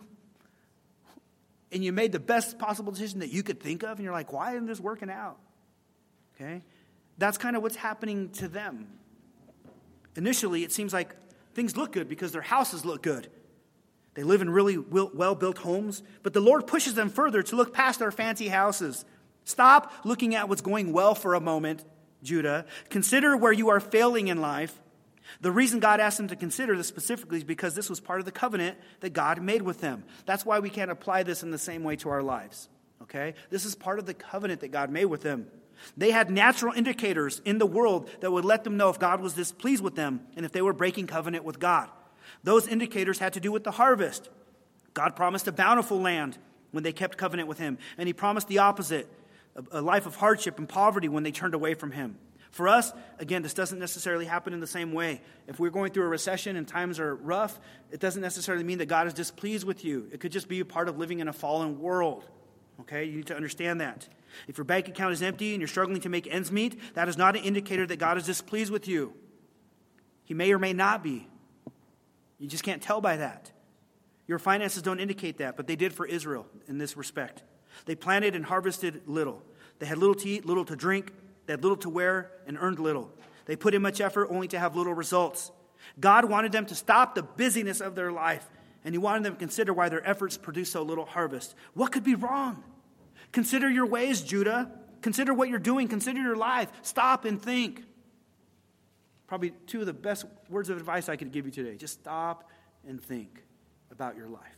and you made the best possible decision that you could think of, and you're like, why isn't this working out? Okay? That's kind of what's happening to them. Initially, it seems like things look good because their houses look good. They live in really well-built homes, but the Lord pushes them further to look past their fancy houses. Stop looking at what's going well for a moment, Judah. Consider where you are failing in life. The reason God asked them to consider this specifically is because this was part of the covenant that God made with them. That's why we can't apply this in the same way to our lives. Okay? This is part of the covenant that God made with them. They had natural indicators in the world that would let them know if God was displeased with them and if they were breaking covenant with God. Those indicators had to do with the harvest. God promised a bountiful land when they kept covenant with him, and he promised the opposite, a life of hardship and poverty when they turned away from him. For us, again, this doesn't necessarily happen in the same way. If we're going through a recession and times are rough, it doesn't necessarily mean that God is displeased with you. It could just be a part of living in a fallen world. Okay, you need to understand that. If your bank account is empty and you're struggling to make ends meet, that is not an indicator that God is displeased with you. He may or may not be. You just can't tell by that. Your finances don't indicate that, but they did for Israel in this respect. They planted and harvested little. They had little to eat, little to drink. They had little to wear and earned little. They put in much effort only to have little results. God wanted them to stop the busyness of their life, and he wanted them to consider why their efforts produced so little harvest. What could be wrong? Consider your ways, Judah. Consider what you're doing. Consider your life. Stop and think. Probably two of the best words of advice I could give you today. Just stop and think about your life.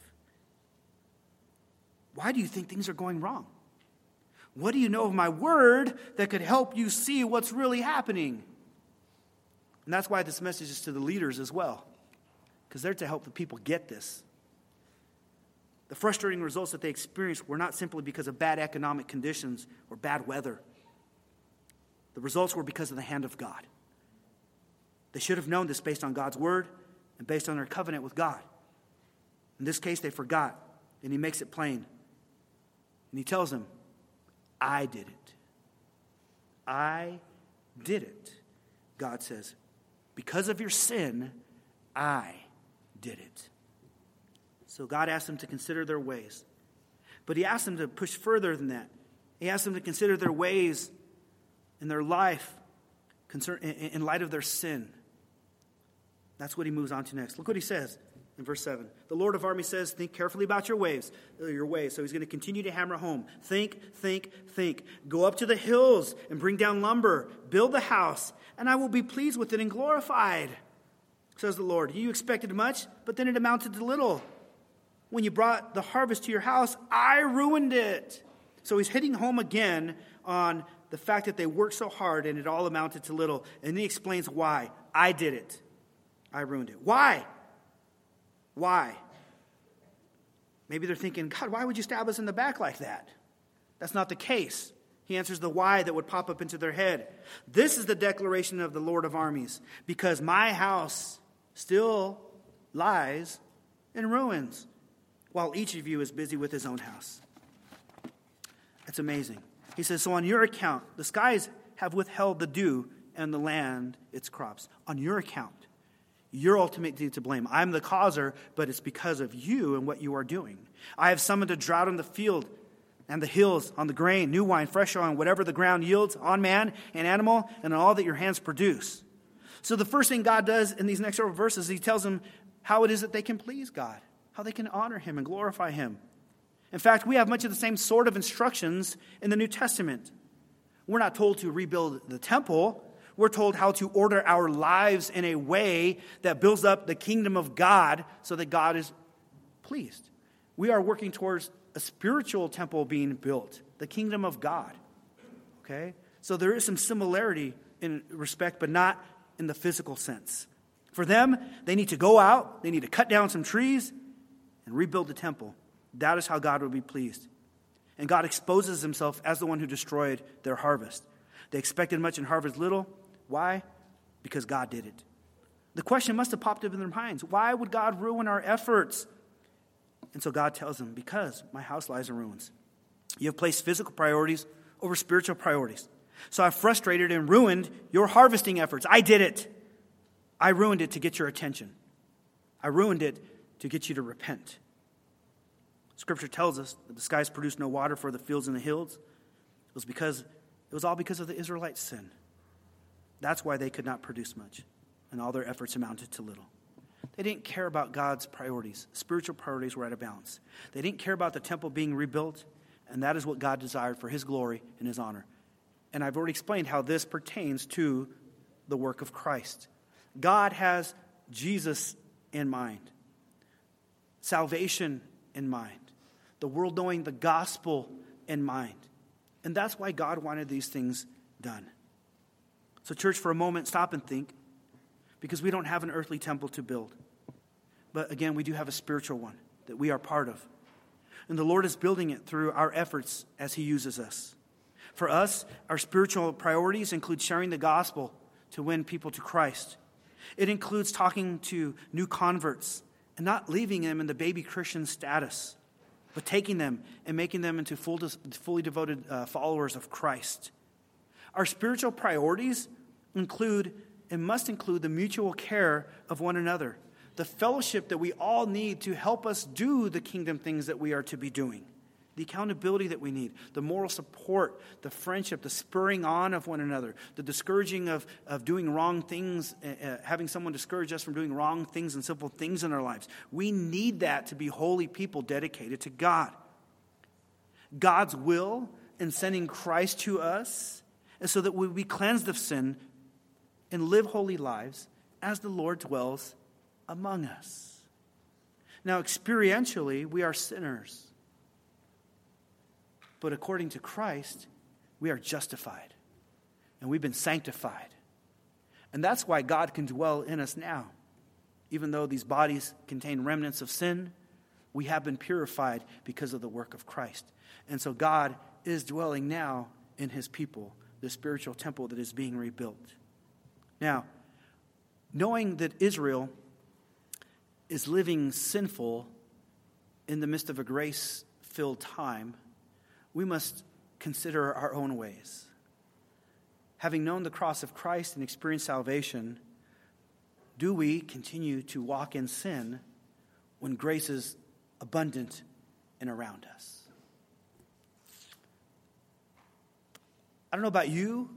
Why do you think things are going wrong? What do you know of my word that could help you see what's really happening? And that's why this message is to the leaders as well, because they're to help the people get this. The frustrating results that they experienced were not simply because of bad economic conditions or bad weather. The results were because of the hand of God. They should have known this based on God's word and based on their covenant with God. In this case, they forgot, and he makes it plain. And he tells them, I did it. I did it. God says, because of your sin, I did it. So God asked them to consider their ways. But he asked them to push further than that. He asked them to consider their ways in their life in light of their sin. That's what he moves on to next. Look what he says in verse 7. The Lord of armies says, think carefully about your ways. So he's going to continue to hammer home. Think. Go up to the hills and bring down lumber. Build the house, and I will be pleased with it and glorified, says the Lord. You expected much, but then it amounted to little. When you brought the harvest to your house, I ruined it. So he's hitting home again on the fact that they worked so hard and it all amounted to little. And he explains why. I did it. I ruined it. Why? Maybe they're thinking, God, why would you stab us in the back like that? That's not the case. He answers the why that would pop up into their head. This is the declaration of the Lord of armies. Because my house still lies in ruins, while each of you is busy with his own house. That's amazing. He says, so on your account, the skies have withheld the dew and the land its crops. On your account, you're ultimately to blame. I'm the causer, but it's because of you and what you are doing. I have summoned a drought on the field and the hills, on the grain, new wine, fresh oil, whatever the ground yields, on man and animal, and on all that your hands produce. So the first thing God does in these next several verses, he tells them how it is that they can please God, how they can honor him and glorify him. In fact, we have much of the same sort of instructions in the New Testament. We're not told to rebuild the temple. We're told how to order our lives in a way that builds up the kingdom of God so that God is pleased. We are working towards a spiritual temple being built, the kingdom of God. Okay? So there is some similarity in respect, but not in the physical sense. For them, they need to go out, they need to cut down some trees and rebuild the temple. That is how God would be pleased. And God exposes himself as the one who destroyed their harvest. They expected much and harvested little. Why? Because God did it. The question must have popped up in their minds. Why would God ruin our efforts? And so God tells them, because my house lies in ruins. You have placed physical priorities over spiritual priorities. So I've frustrated and ruined your harvesting efforts. I did it. I ruined it to get your attention. I ruined it to get you to repent. Scripture tells us that the skies produced no water for the fields and the hills. It was all because of the Israelites' sin. That's why they could not produce much, and all their efforts amounted to little. They didn't care about God's priorities. Spiritual priorities were out of balance. They didn't care about the temple being rebuilt, and that is what God desired for his glory and his honor. And I've already explained how this pertains to the work of Christ. God has Jesus in mind, salvation in mind, the world knowing the gospel in mind. And that's why God wanted these things done. So church, for a moment, stop and think, because we don't have an earthly temple to build. But again, we do have a spiritual one that we are part of. And the Lord is building it through our efforts as he uses us. For us, our spiritual priorities include sharing the gospel to win people to Christ. It includes talking to new converts and not leaving them in the baby Christian status, but taking them and making them into fully devoted followers of Christ. Our spiritual priorities include and must include the mutual care of one another, the fellowship that we all need to help us do the kingdom things that we are to be doing, the accountability that we need, the moral support, the friendship, the spurring on of one another, the discouraging of doing wrong things, having someone discourage us from doing wrong things and simple things in our lives. We need that to be holy people dedicated to God. God's will in sending Christ to us is so that we be cleansed of sin and live holy lives as the Lord dwells among us. Now, experientially, we are sinners. But according to Christ, we are justified. And we've been sanctified. And that's why God can dwell in us now. Even though these bodies contain remnants of sin, we have been purified because of the work of Christ. And so God is dwelling now in his people, the spiritual temple that is being rebuilt. Now, knowing that Israel is living sinful in the midst of a grace-filled time, we must consider our own ways. Having known the cross of Christ and experienced salvation, do we continue to walk in sin when grace is abundant and around us? I don't know about you,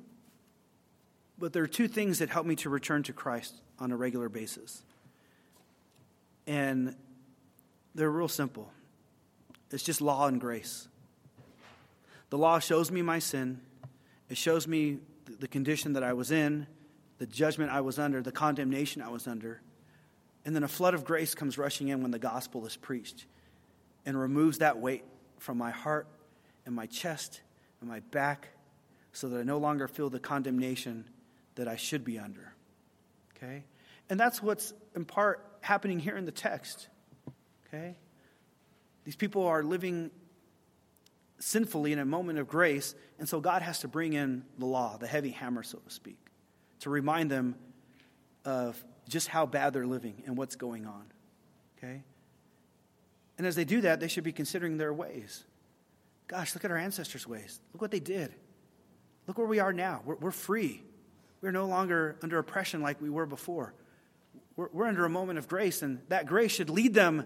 but there are two things that help me to return to Christ on a regular basis. And they're real simple. It's just law and grace. The law shows me my sin. It shows me the condition that I was in, the judgment I was under, the condemnation I was under. And then a flood of grace comes rushing in when the gospel is preached and removes that weight from my heart and my chest and my back so that I no longer feel the condemnation that I should be under. Okay? And that's what's in part happening here in the text. Okay? These people are living sinfully in a moment of grace, and so God has to bring in the law, the heavy hammer, so to speak, to remind them of just how bad they're living and what's going on. Okay? And as they do that, they should be considering their ways. Gosh, look at our ancestors' ways. Look what they did. Look where we are now. We're free. We're no longer under oppression like we were before. We're under a moment of grace, and that grace should lead them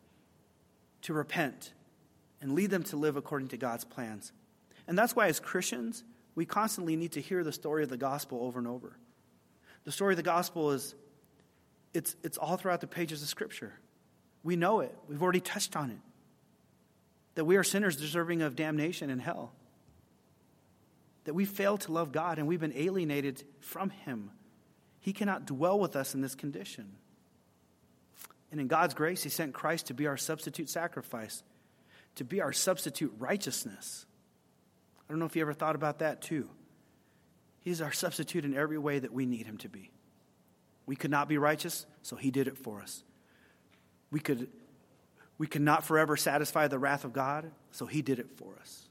to repent and lead them to live according to God's plans. And that's why as Christians, we constantly need to hear the story of the gospel over and over. The story of the gospel is, it's all throughout the pages of Scripture. We know it. We've already touched on it. That we are sinners deserving of damnation and hell. That we failed to love God and we've been alienated from Him. He cannot dwell with us in this condition. And in God's grace, He sent Christ to be our substitute sacrifice, to be our substitute righteousness. I don't know if you ever thought about that too. He's our substitute in every way that we need Him to be. We could not be righteous, so He did it for us. We could not forever satisfy the wrath of God, so He did it for us.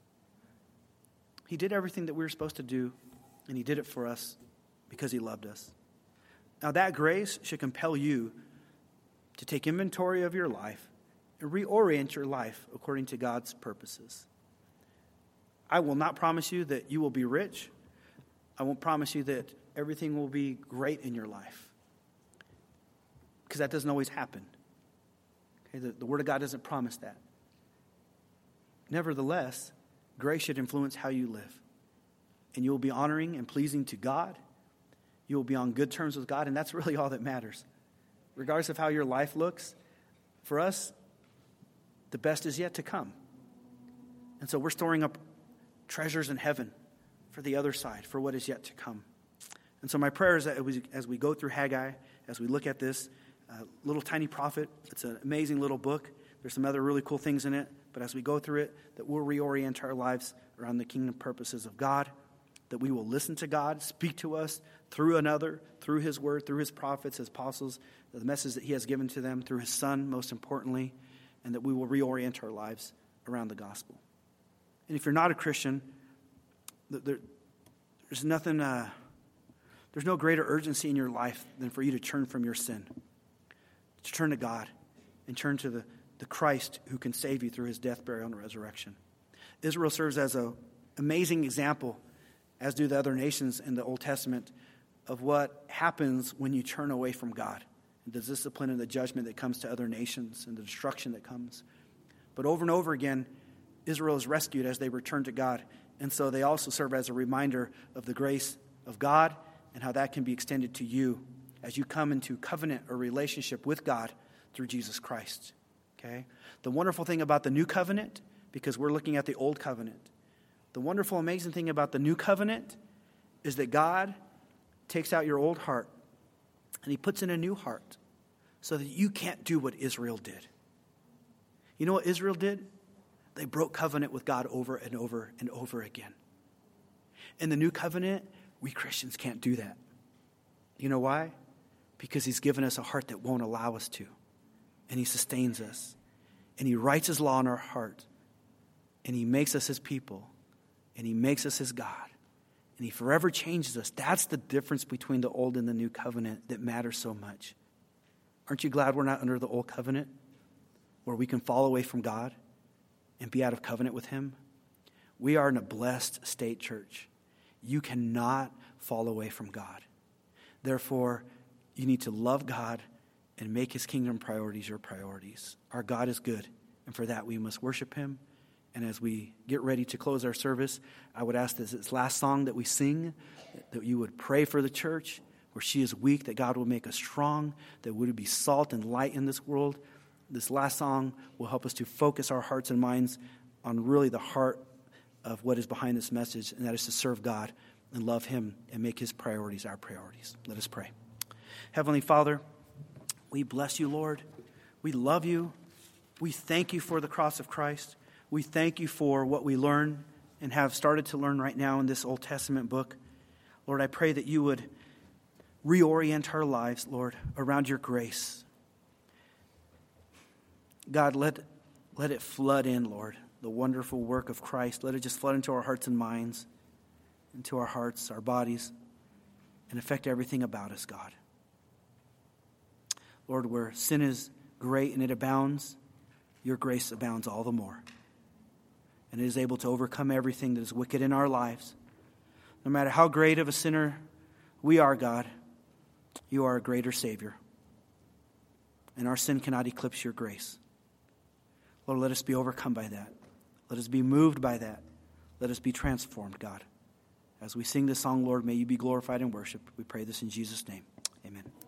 He did everything that we were supposed to do, and He did it for us because He loved us. Now that grace should compel you to take inventory of your life and reorient your life according to God's purposes. I will not promise you that you will be rich. I won't promise you that everything will be great in your life, because that doesn't always happen. Okay, the Word of God doesn't promise that. Nevertheless, grace should influence how you live. And you will be honoring and pleasing to God. You will be on good terms with God, and that's really all that matters. Regardless of how your life looks, for us, the best is yet to come. And so we're storing up treasures in heaven for the other side, for what is yet to come. And so my prayer is that as we go through Haggai, as we look at this little tiny prophet, it's an amazing little book. There's some other really cool things in it. But as we go through it, that we'll reorient our lives around the kingdom purposes of God, that we will listen to God, speak to us through another, through His word, through His prophets, His apostles, the message that He has given to them, through His Son, most importantly, and that we will reorient our lives around the gospel. And if you're not a Christian, there's nothing, there's no greater urgency in your life than for you to turn from your sin, to turn to God, and turn to the Christ who can save you through His death, burial, and resurrection. Israel serves as an amazing example, as do the other nations in the Old Testament, of what happens when you turn away from God, and the discipline and the judgment that comes to other nations, and the destruction that comes. But over and over again, Israel is rescued as they return to God, and so they also serve as a reminder of the grace of God and how that can be extended to you as you come into covenant or relationship with God through Jesus Christ. Okay? The wonderful thing about the new covenant, because we're looking at the old covenant, the wonderful, amazing thing about the new covenant is that God takes out your old heart and He puts in a new heart so that you can't do what Israel did. You know what Israel did? They broke covenant with God over and over and over again. In the new covenant, we Christians can't do that. You know why? Because He's given us a heart that won't allow us to. And He sustains us. And He writes His law in our heart. And He makes us His people. And He makes us His God. And He forever changes us. That's the difference between the old and the new covenant that matters so much. Aren't you glad we're not under the old covenant, where we can fall away from God and be out of covenant with Him? We are in a blessed state, church. You cannot fall away from God. Therefore, you need to love God and make His kingdom priorities your priorities. Our God is good, and for that we must worship Him. And as we get ready to close our service, I would ask that this last song that we sing, that you would pray for the church, Where she is weak, that God will make us strong, that we would be salt and light in this world. This last song will help us to focus our hearts and minds on really the heart of what is behind this message, and that is to serve God and love him and make his priorities our priorities. Let us pray. Heavenly Father, we bless you, Lord. We love you. We thank you for the cross of Christ. We thank you for what we learn and have started to learn right now in this Old Testament book. Lord, I pray that you would reorient our lives, Lord, around your grace. God, let it flood in, Lord, the wonderful work of Christ. Let it just flood into our hearts and minds, into our hearts, our bodies, and affect everything about us, God. Lord, where sin is great and it abounds, your grace abounds all the more. And it is able to overcome everything that is wicked in our lives. No matter how great of a sinner we are, God, you are a greater Savior. And our sin cannot eclipse your grace. Lord, let us be overcome by that. Let us be moved by that. Let us be transformed, God. As we sing this song, Lord, may you be glorified and worshiped. We pray this in Jesus' name. Amen.